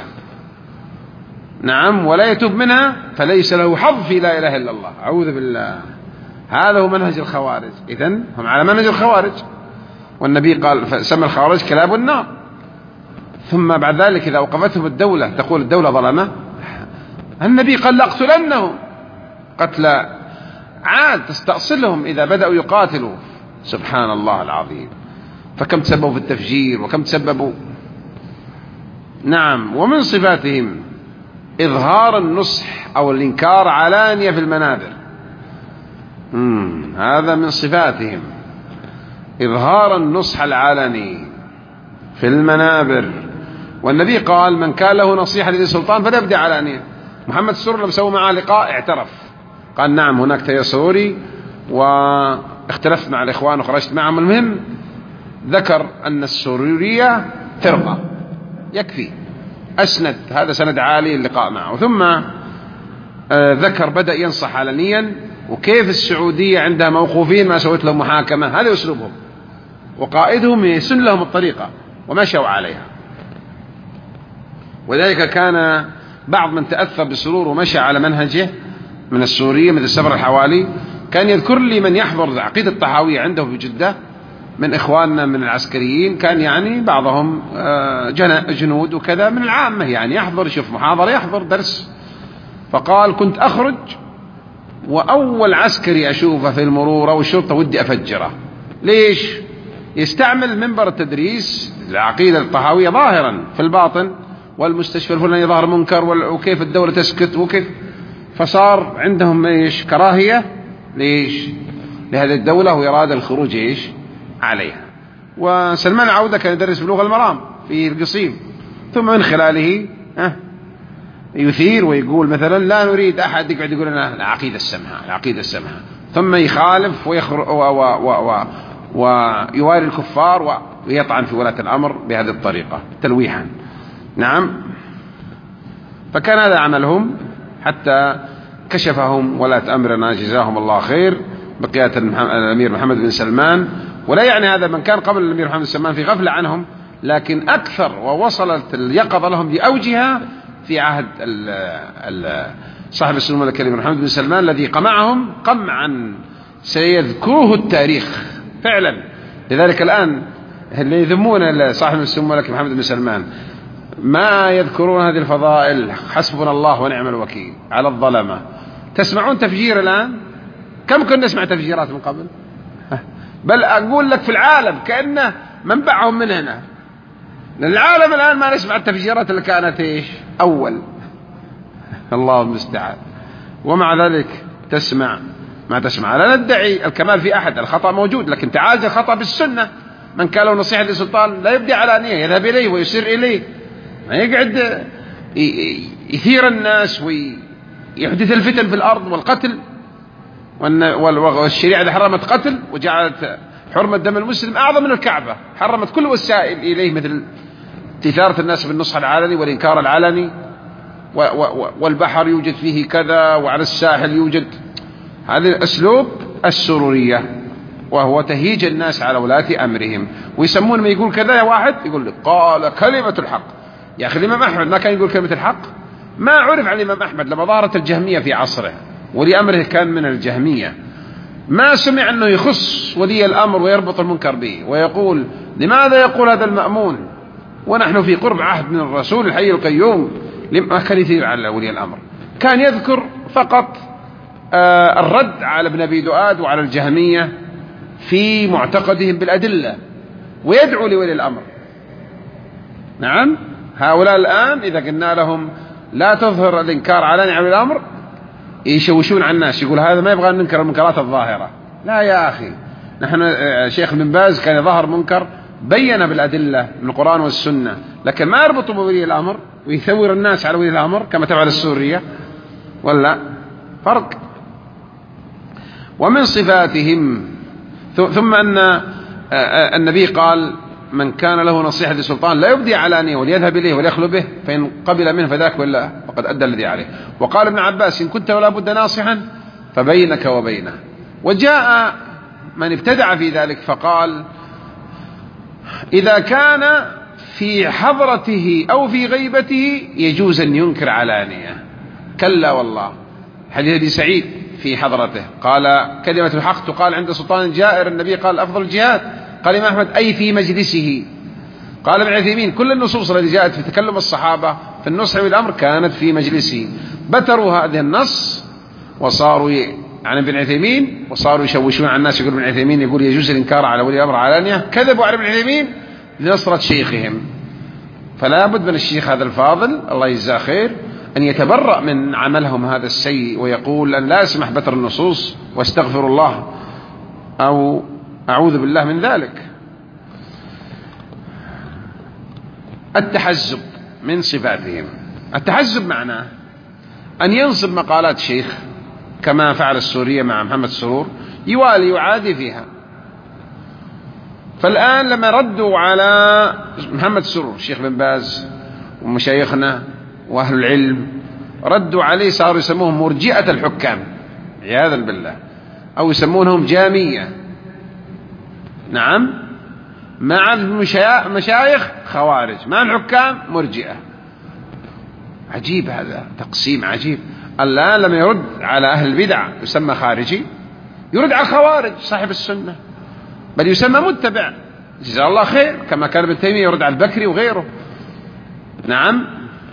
[SPEAKER 1] نعم ولا يتوب منها فليس له حظ في لا إله إلا الله. أعوذ بالله. هذا هو منهج الخوارج. إذن هم على منهج الخوارج، والنبي قال سمى الخوارج كلاب النار. ثم بعد ذلك إذا أوقفتهم الدولة تقول الدولة ظلمة، النبي قال لأقتلنهم قتلى عاد تستأصلهم إذا بدأوا يقاتلوا. سبحان الله العظيم. فكم تسببوا في التفجير وكم تسببوا. نعم. ومن صفاتهم إظهار النصح أو الإنكار علانية في المنابر. هذا من صفاتهم، إظهار النصح العلني في المنابر. والنبي قال: من كان له نصيحة لذي سلطان فليبدأ علانية. محمد السرور لما سووا معه لقاء اعترف، قال: نعم هناك تيسري واختلفت مع الإخوان وخرجت معهم. المهم ذكر أن السرورية فرقة يكفي، أسند هذا سند عالي اللقاء معه. ثم ذكر بدأ ينصح علنيا، وكيف السعودية عندها موقوفين ما سوت لهم محاكمة. هذا أسلوبهم، وقائدهم يسن لهم الطريقة ومشوا عليها. وذلك كان بعض من تأثر بالسرور ومشى على منهجه من السورية مثل سفر الحوالي كان يذكر لي من يحضر عقيدة الطحاوية عنده في جدة من إخواننا من العسكريين، كان يعني بعضهم جنود وكذا من العامة، يعني يحضر يشوف محاضرة يحضر درس. فقال: كنت أخرج وأول عسكري أشوفه في المرور أو الشرطة ودي أفجره. ليش؟ يستعمل منبر التدريس العقيدة الطحاوية ظاهرا في الباطن، والمستشفى الفلاني ظهر منكر وكيف الدولة تسكت وكيف. فصار عندهم ايش؟ كراهية ليش؟ لهذه الدولة وإرادة الخروج ايش؟ عليها. وسلمان عودة كان يدرس بلوغ المرام في القصيم، ثم من خلاله يثير ويقول مثلا: لا نريد أحد يقعد يقول لنا العقيدة السمحة العقيدة السمحة، ثم يخالف ويواري الكفار ويطعن في ولاة الأمر بهذه الطريقة تلويحا. نعم. فكان هذا عملهم حتى كشفهم ولاة أمرنا جزاهم الله خير بقيادة الأمير محمد بن سلمان. ولا يعني هذا من كان قبل الأمير محمد بن سلمان في غفلة عنهم، لكن أكثر ووصلت اليقظة لهم بأوجها في عهد صاحب السمو الكريم محمد بن سلمان، الذي قمعهم قمعا سيذكره التاريخ فعلا. لذلك الآن اللي يذمون صاحب السمو الكريم محمد بن سلمان ما يذكرون هذه الفضائل، حسبنا الله ونعم الوكيل على الظلمة. تسمعون تفجير الآن؟ كم كنا نسمع تفجيرات من قبل؟ بل أقول لك في العالم كأنه منبعهم من هنا، لأن العالم الآن ما نسمع التفجيرات اللي كانت إيش أول. الله المستعان. ومع ذلك تسمع ما تسمع. لا ندعي الكمال في أحد، الخطأ موجود، لكن تعالج الخطأ بالسنة. من كان له نصيحة لسلطان لا يبدي علانية، يذهب إليه ويسر إليه، ما يقعد يثير الناس ويحدث الفتن في الأرض والقتل. والشريعة حرمت قتل وجعلت حرمة دم المسلم أعظم من الكعبة، حرمت كل وسائل إليه مثل إثارة الناس بالنصح العلني والإنكار العلني، والبحر يوجد فيه كذا وعلى الساحل يوجد. هذا أسلوب السرورية، وهو تهيج الناس على ولاة أمرهم. ويسمون ما يقول كذا يا واحد يقول لك قال كلمة الحق. يا أخي الإمام أحمد ما كان يقول كلمة الحق؟ ما عرف عن الإمام أحمد لما ظهرت الجهمية في عصره، ولي أمره كان من الجهمية، ما سمع أنه يخص ولي الأمر ويربط المنكر به ويقول لماذا يقول هذا المأمون ونحن في قرب عهد من الرسول الحي القيوم. ما كان يثير على ولي الأمر، كان يذكر فقط الرد على ابن أبي دؤاد وعلى الجهمية في معتقدهم بالأدلة، ويدعو لولي الأمر. نعم، هؤلاء الآن إذا قلنا لهم لا تظهر الإنكار على ولي الأمر يشوشون على الناس، يقول هذا ما يبغى ننكر المنكرات الظاهرة. لا يا أخي، نحن شيخ بن باز كان يظهر منكر بين بالأدلة من القرآن والسنة، لكن ما يربطوا بولي الأمر ويثور الناس على ولي الأمر كما تفعل السورية، ولا فرق. ومن صفاتهم ثم أن النبي قال من كان له نصيحة للسلطان لا يبدي علانية وليذهب إليه وليخلو به، فإن قبل منه فذاك ولا فقد أدى الذي عليه. وقال ابن عباس إن كنت ولا بد ناصحا فبينك وبينه. وجاء من ابتدع في ذلك فقال إذا كان في حضرته أو في غيبته يجوز أن ينكر علانية. كلا والله، حديث أبي سعيد في حضرته قال كلمة الحق تقال عند سلطان جائر، النبي قال أفضل الجهاد، قال الإمام أحمد أي في مجلسه. قال ابن عثيمين كل النصوص التي جاءت في تكلم الصحابة في النصح والأمر كانت في مجلسه. بتروا هذا النص وصاروا عن ابن عثيمين وصاروا يشوشون على الناس، يقول ابن عثيمين يقول يجوز الإنكار على ولي الأمر علانية، كذبوا على ابن عثيمين لنصرة شيخهم. فلا بد من الشيخ هذا الفاضل الله يجزاه خير أن يتبرأ من عملهم هذا السيء، ويقول أن لا أسمح بتر النصوص واستغفر الله أو أعوذ بالله من ذلك. التحزب من صفاتهم. التحزب معناه أن ينصب مقالات شيخ كما فعل السورية مع محمد سرور، يوالي يعادي فيها. فالآن لما ردوا على محمد سرور الشيخ بن باز ومشايخنا وأهل العلم ردوا عليه، صاروا يسموهم مرجئة الحكام عياذا بالله، أو يسمونهم جامية. نعم، مع المشايخ خوارج، مع الحكام مرجئة. عجيب، هذا تقسيم عجيب. الآن لما يرد على أهل البدع يسمى خارجي، يرد على الخوارج صاحب السنة، بل يسمى متبع جزاه الله خير، كما كان ابن تيمية يرد على البكري وغيره. نعم.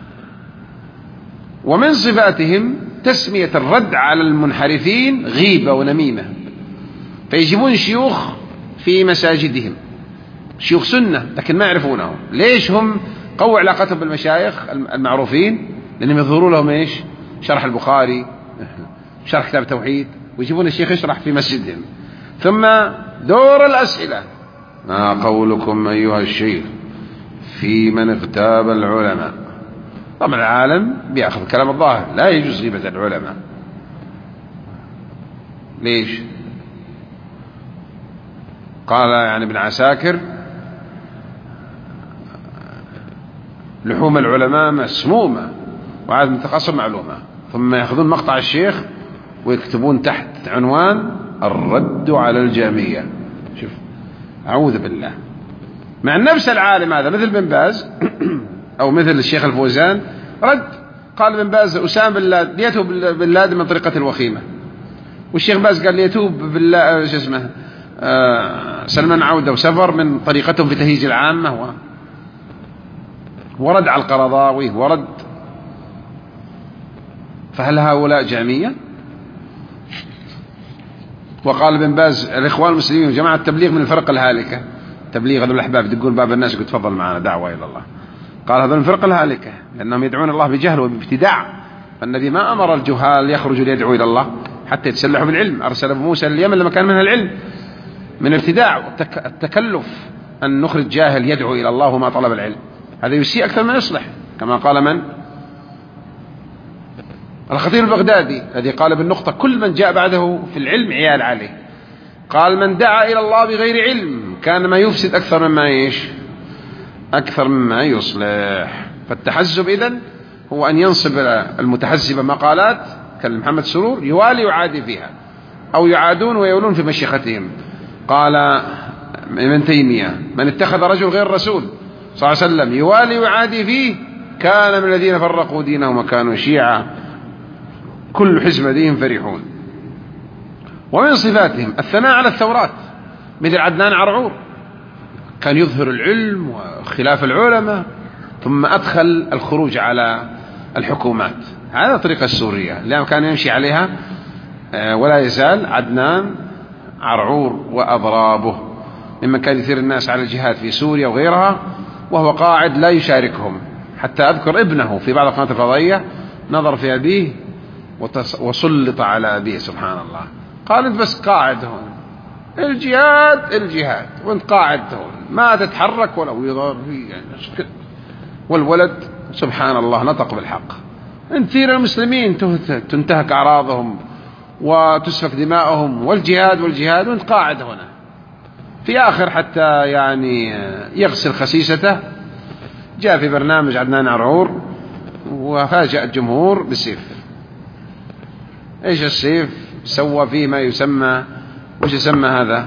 [SPEAKER 1] ومن صفاتهم تسمية الرد على المنحرفين غيبة ونميمة، فيجيبون شيوخ في مساجدهم، شيوخ سنة لكن ما يعرفونهم. ليش هم قووا علاقتهم بالمشايخ المعروفين؟ لأنهم يظهروا لهم إيش؟ شرح البخاري، شرح كتاب التوحيد، ويجيبون الشيخ يشرح في مسجدهم. ثم دور الأسئلة: ما قولكم أيها الشيخ في من اغتاب العلماء؟ طبعا العالم بيأخذ كلام الظاهر، لا يجوز غيبة العلماء. ليش؟ قال يعني ابن عساكر لحوم العلماء مسمومة وعاد متقصر معلومة. ثم يأخذون مقطع الشيخ ويكتبون تحت عنوان الرد على الجامية. شوف، أعوذ بالله. مع نفس العالم هذا مثل بن باز أو مثل الشيخ الفوزان رد، قال بن باز أسامة بن لادن يتوب بن لادن من طريقة الوخيمة، والشيخ باز قال يتوب بالله شو اسمه سلمان عودة وسفر من طريقتهم في تهيج العامة، ورد على القرضاوي ورد. فهل هؤلاء جامية؟ وقال ابن باز الإخوان المسلمين وجماعة التبليغ من الفرق الهالكة. تبليغ هذول الأحباب يدقون باب الناس يقول تفضل معنا دعوة إلى الله. قال هذول الفرق الهالكة لأنهم يدعون الله بجهل وبابتداع. فالنبي ما أمر الجهال يخرجوا ليدعوا إلى الله حتى يتسلحوا بالعلم. أرسل أبو موسى اليمن لما كان منها العلم من ابتداع والتكلف أن نخرج جاهل يدعو إلى الله وما طلب العلم، هذا يسيء أكثر من يصلح. كما قال من؟ الخطيب البغدادي الذي قال بالنقطة كل من جاء بعده في العلم عيال عليه. قال من دعا إلى الله بغير علم كان ما يفسد أكثر مما يصلح. فالتحزب إذن هو أن ينصب المتحزب مقالات كالمحمد سرور يوالي ويعادي فيها، أو يعادون ويولون في مشيختهم. قال ابن تيمية من اتخذ رجل غير الرسول صلى الله عليه وسلم يوالي ويعادي فيه كان من الذين فرقوا دينهم وكانوا شيعا كل حزب لديهم فرحون. ومن صفاتهم الثناء على الثورات مثل عدنان عرعور، كان يظهر العلم وخلاف العلماء ثم أدخل الخروج على الحكومات. هذا الطريقة السورية لأنه كان يمشي عليها ولا يزال عدنان عرعور وأضرابه ممن كان يثير الناس على الجهاد في سوريا وغيرها وهو قاعد لا يشاركهم. حتى أذكر ابنه في بعض القنوات الفضائية نظر في أبيه وسلط على أبيه سبحان الله. قال أنت بس قاعد هون، الجهاد وانت قاعد هون ما تتحرك ولو يضر فيه يعني. والولد سبحان الله نطق بالحق. انثير المسلمين تنتهك أعراضهم وتسفك دماؤهم والجهاد وانت قاعد هنا. في آخر حتى يعني يغسل خسيسته جاء في برنامج عدنان عرعور وفاجأ الجمهور بالسيف. ايش السيف؟ سوى فيه ما يسمى وش يسمى هذا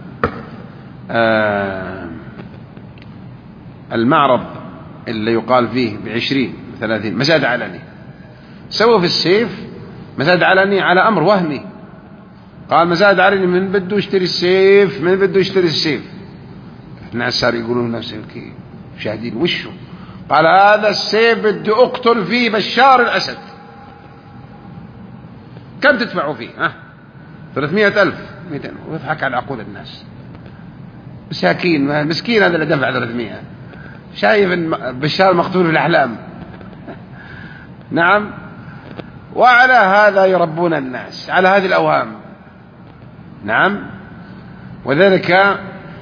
[SPEAKER 1] المعرض اللي يقال فيه ب20-30 مزاد علني. سوى في السيف مزاد علني على أمر وهمي. قال مزاد علني من بده يشتري السيف. الناس صار يقولون نفسهم كي مشاهدين وشه. قال هذا السيف بدي أقتل فيه بشار الأسد. كم تدفعوا فيه؟ 300,000 200. ويضحك على عقول الناس. مسكين هذا اللي دفع 300. شايف بشار مقتول في الأحلام. نعم. وعلى هذا يربون الناس على هذه الأوهام. نعم. وذلك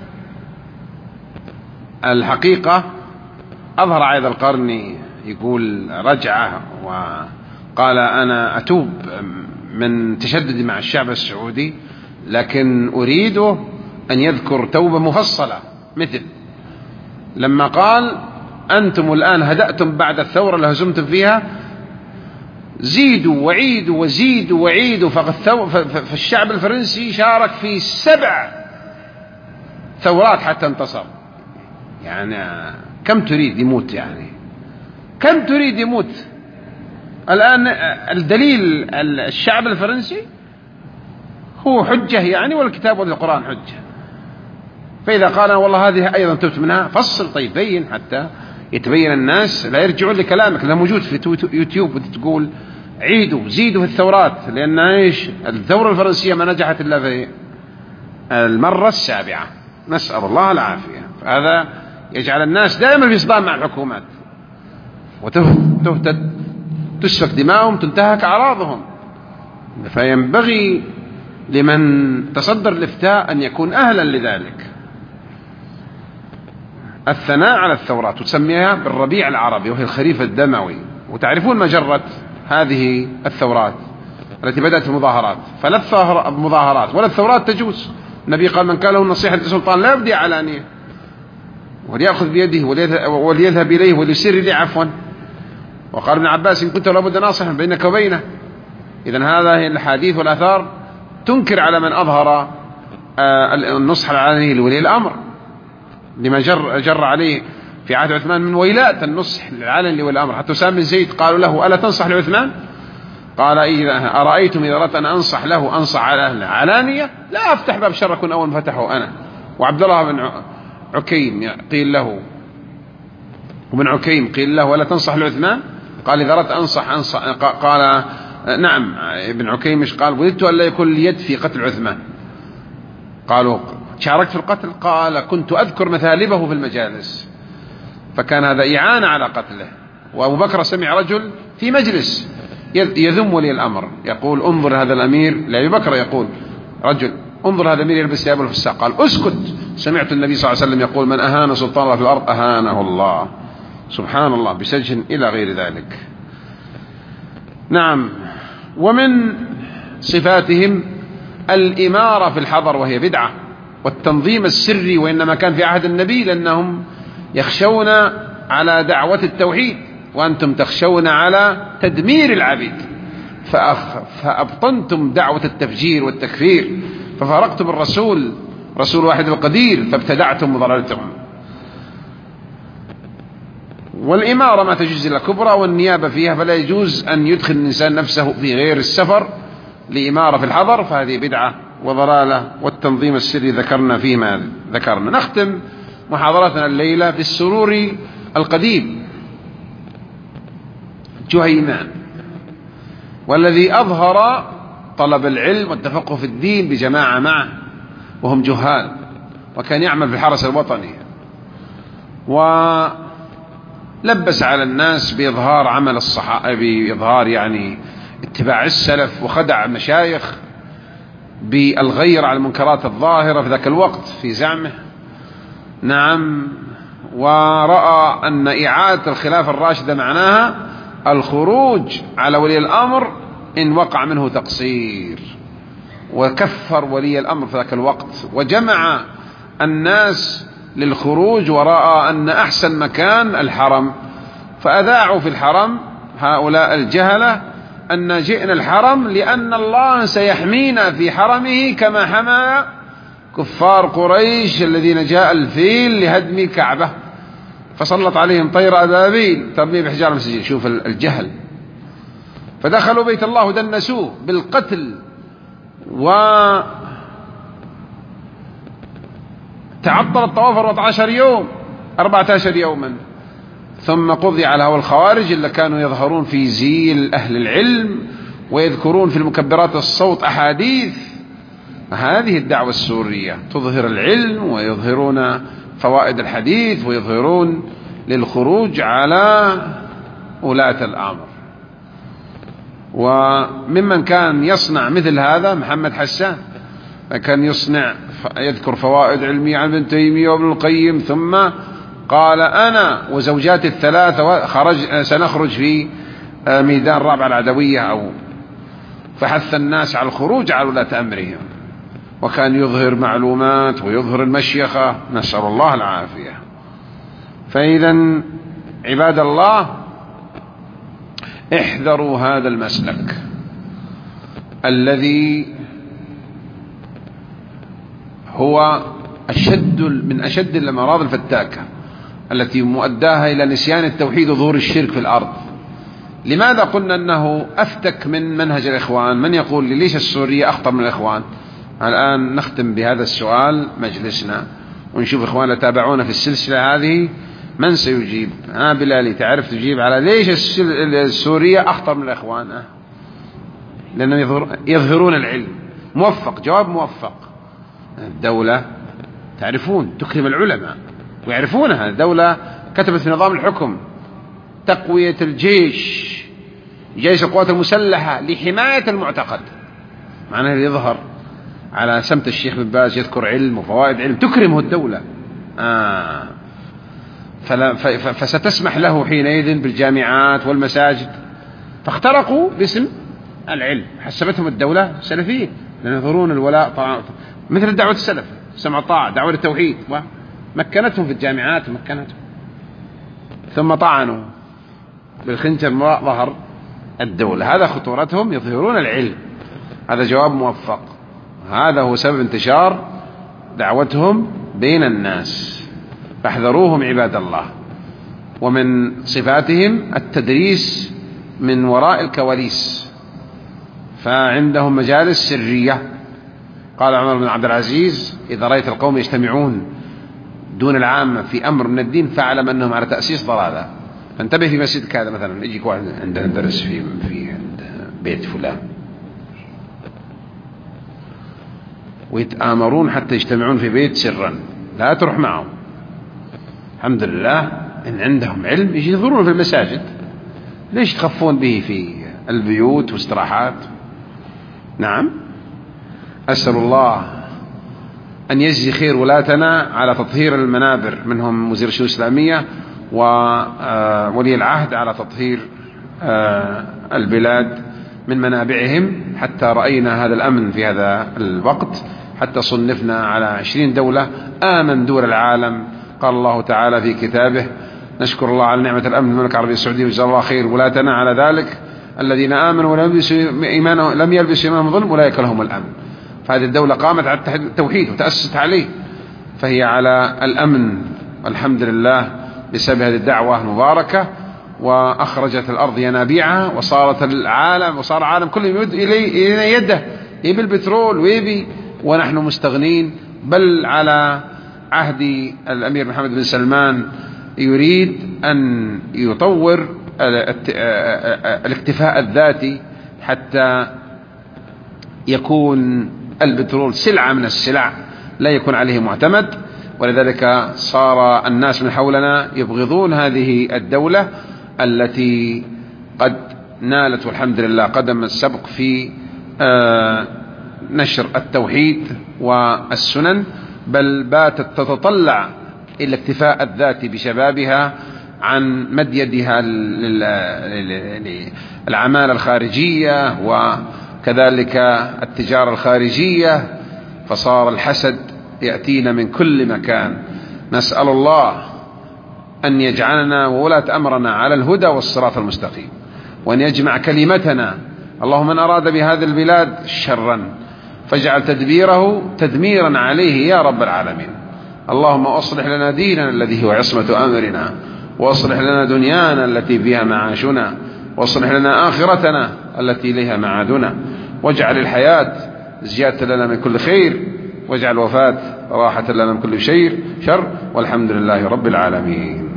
[SPEAKER 1] الحقيقة أظهر عيد القرني يقول رجعه وقال أنا أتوب من تشددي مع الشعب السعودي لكن أريده أن يذكر توبة مفصلة مثل لما قال أنتم الآن هدأتم بعد الثورة اللي هزمتم فيها زيدوا وعيدوا وزيدوا وعيدوا. فالشعب الفرنسي شارك في 7 ثورات حتى انتصر. يعني كم تريد يموت؟ يعني كم تريد يموت؟ الآن الدليل الشعب الفرنسي هو حجة يعني، والكتاب والقرآن حجة. فإذا قال والله هذه أيضا تبت منها فصل طيب بين حتى يتبين الناس لا يرجعون لكلامك. ده موجود في يوتيوب وتقول عيدوا زيدوا في الثورات لأن إيش الثورة الفرنسية ما نجحت إلا في المرة 7. نسأل الله العافية. فهذا يجعل الناس دائما في صدام مع الحكومات تسفك دماؤهم تنتهك أعراضهم. فينبغي لمن تصدر الإفتاء أن يكون أهلا لذلك. الثناء على الثورات وتسميها بالربيع العربي وهي الخريف الدموي. وتعرفون مجرة هذه الثورات التي بدأت في المظاهرات. فلا المظاهرات ولا الثورات تجوز. النبي قال من كان له نصيحة للسلطان لا يبدي علانية وليأخذ بيده وليذهب إليه وليسر لي عفوا. وقال ابن عباس إن كنت لابد ناصحا بينك وبينه. إذن هذه الحديث والآثار تنكر على من أظهر النصح العلني لولي الأمر لما جر عليه في عهد عثمان من ويلات النصح العلني لولي الأمر. حتى أسامة بن زيد قالوا له ألا تنصح لعثمان؟ قال إذا أرأيتم إذا أردت أن أنصح له أنصح على أهله علانية لا أفتح باب شر أكون أول فتحه أنا. وعبد الله بن عكيم قيل له وبن عكيم قيل له ألا تنصح لعثمان؟ قال إذا أردت أنصح قال نعم. ابن عكيم قال وددت أن لا يكون اليد في قتل عثمان. قالوا شاركت في القتل؟ قال كنت أذكر مثالبه في المجالس، فكان هذا إعانة على قتله. وأبو بكر سمع رجل في مجلس يذم ولي الأمر يقول انظر هذا الأمير، لأبي بكر يقول رجل انظر هذا الأمير يلبس ثياب الفساق، قال اسكت، سمعت النبي صلى الله عليه وسلم يقول من أهان سلطان الله في الأرض أهانه الله، سبحان الله، بسجن إلى غير ذلك. نعم. ومن صفاتهم الإمارة في الحضر وهي بدعة، والتنظيم السري، وإنما كان في عهد النبي، لأنهم يخشون على دعوة التوحيد وأنتم تخشون على تدمير العبيد، فأبطنتم دعوة التفجير والتكفير، ففارقتم الرسول رسول واحد القدير، فابتدعتم وضللتم. والإمارة ما تجوز إلا كبرى، والنيابة فيها فلا يجوز أن يدخل الإنسان نفسه في غير السفر لإمارة في الحضر، فهذه بدعة وضلالة. والتنظيم السري ذكرنا فيه ما ذكرنا. نختم محاضرتنا الليلة في السروري القديم جهيمان، والذي أظهر طلب العلم والتفقه في الدين بجماعة معه وهم جهال، وكان يعمل في الحرس الوطني، ولبس على الناس بإظهار عمل الصحابة، بإظهار يعني اتباع السلف، وخدع المشايخ بالغير على المنكرات الظاهرة في ذاك الوقت في زعمه. نعم. ورأى أن إعادة الخلافة الراشدة معناها الخروج على ولي الأمر إن وقع منه تقصير، وكفر ولي الأمر في ذاك الوقت، وجمع الناس للخروج، ورأى أن أحسن مكان الحرم، فأذاعوا في الحرم هؤلاء الجهلة أن جئنا الحرم لأن الله سيحمينا في حرمه كما حمى كفار قريش الذين جاء الفيل لهدم الكعبة فسلط عليهم طير أبابيل ترمي بحجار مسجين. شوف الجهل. فدخلوا بيت الله ودنسوه بالقتل، وتعطل الطواف 14 يوما، ثم قضي على هؤلاء الخوارج اللي كانوا يظهرون في زيل أهل العلم ويذكرون في المكبرات الصوت أحاديث. هذه الدعوة السورية تظهر العلم ويظهرون فوائد الحديث ويظهرون للخروج على ولاة الأمر. وممن كان يصنع مثل هذا محمد حسان، كان يذكر فوائد علمية عن ابن تيمية وابن القيم، ثم قال أنا وزوجاتي الثلاثة سنخرج في ميدان رابعة العدوية، فحث الناس على الخروج على ولاة أمرهم، وكان يظهر معلومات ويظهر المشيخة، نسأل الله العافية. فإذا عباد الله احذروا هذا المسلك الذي هو من أشد الأمراض الفتاكة التي مؤداها إلى نسيان التوحيد وظهور الشرك في الأرض. لماذا قلنا أنه أفتك من منهج الإخوان؟ من يقول لي ليش السورية أخطر من الإخوان؟ الآن نختم بهذا السؤال مجلسنا ونشوف إخواننا تابعونا في السلسلة هذه من سيجيب. بلالي تعرف تجيب على ليش السورية أخطر من الإخوان؟ لأنهم يظهرون العلم. موفق، جواب موفق. الدولة تعرفون تكرم العلماء ويعرفونها. الدولة كتبت في نظام الحكم تقوية الجيش، جيش القوات المسلحة لحماية المعتقد، معناه يظهر على سمت الشيخ بن باز يذكر علم وفوائد علم تكرمه الدولة. فستسمح له حينئذ بالجامعات والمساجد. فاخترقوا باسم العلم، حسبتهم الدولة سلفية لأن يظهرون الولاء طاعة، مثل الدعوة السلف، سمع طاعة، دعوة التوحيد، ومكنتهم في الجامعات ومكنتهم. ثم طعنوا بالخنجر ظهر الدولة. هذا خطورتهم، يظهرون العلم. هذا جواب موفق. هذا هو سبب انتشار دعوتهم بين الناس، فاحذروهم عباد الله. ومن صفاتهم التدريس من وراء الكواليس، فعندهم مجالس سرية. قال عمر بن عبد العزيز إذا رأيت القوم يجتمعون دون العامة في أمر من الدين فاعلم أنهم على تأسيس ضلالة. فانتبه في مسجد كذا مثلا، يجيك واحد عندنا درس في عند بيت فلان، ويتآمرون حتى يجتمعون في بيت سرا، لا تروح معهم. الحمد لله إن عندهم علم يجي يظهرون في المساجد، ليش تخفون به في البيوت واستراحات؟ نعم. أسأل الله أن يجزي خير ولاتنا على تطهير المنابر، منهم وزير الشؤون الإسلامية وولي العهد، على تطهير البلاد من منابعهم، حتى رأينا هذا الأمن في هذا الوقت، حتى صنفنا على 20 دولة آمن دول العالم. قال الله تعالى في كتابه: نشكر الله على نعمة الأمن في المملكة العربية السعودية وجزا الله خير ولاتنا على ذلك، الذين آمنوا ولم يلبسوا إيمانهم بظلم أولئك لهم الأمن. فهذه الدولة قامت على التوحيد وتأسست عليه، فهي على الأمن والحمد لله بسبب هذه الدعوة المباركة، وأخرجت الأرض ينابيعها، وصار العالم كله يمد إلينا يده، يبي البترول ويبي، ونحن مستغنين. بل على عهد الأمير محمد بن سلمان يريد أن يطور الاكتفاء الذاتي حتى يكون البترول سلعة من السلع لا يكون عليه معتمد. ولذلك صار الناس من حولنا يبغضون هذه الدولة التي قد نالت والحمد لله قدم السبق في نشر التوحيد والسنن، بل باتت تتطلع إلى الاكتفاء الذاتي بشبابها عن مد يدها للعمالة الخارجية وكذلك التجارة الخارجية، فصار الحسد يأتينا من كل مكان. نسأل الله أن يجعلنا وولاة أمرنا على الهدى والصراط المستقيم، وأن يجمع كلمتنا. اللهم من أراد بهذه البلاد شرا فاجعل تدبيره تدميرا عليه يا رب العالمين. اللهم أصلح لنا ديننا الذي هو عصمة أمرنا، وأصلح لنا دنيانا التي فيها معاشنا، وأصلح لنا آخرتنا التي إليها معادنا، واجعل الحياة زيادة لنا من كل خير، واجعل الوفاة راحة لنا من كل شر، والحمد لله رب العالمين.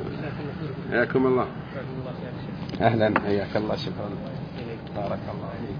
[SPEAKER 1] حياكم الله. أهلا، حياك الله. شكرا، بارك الله.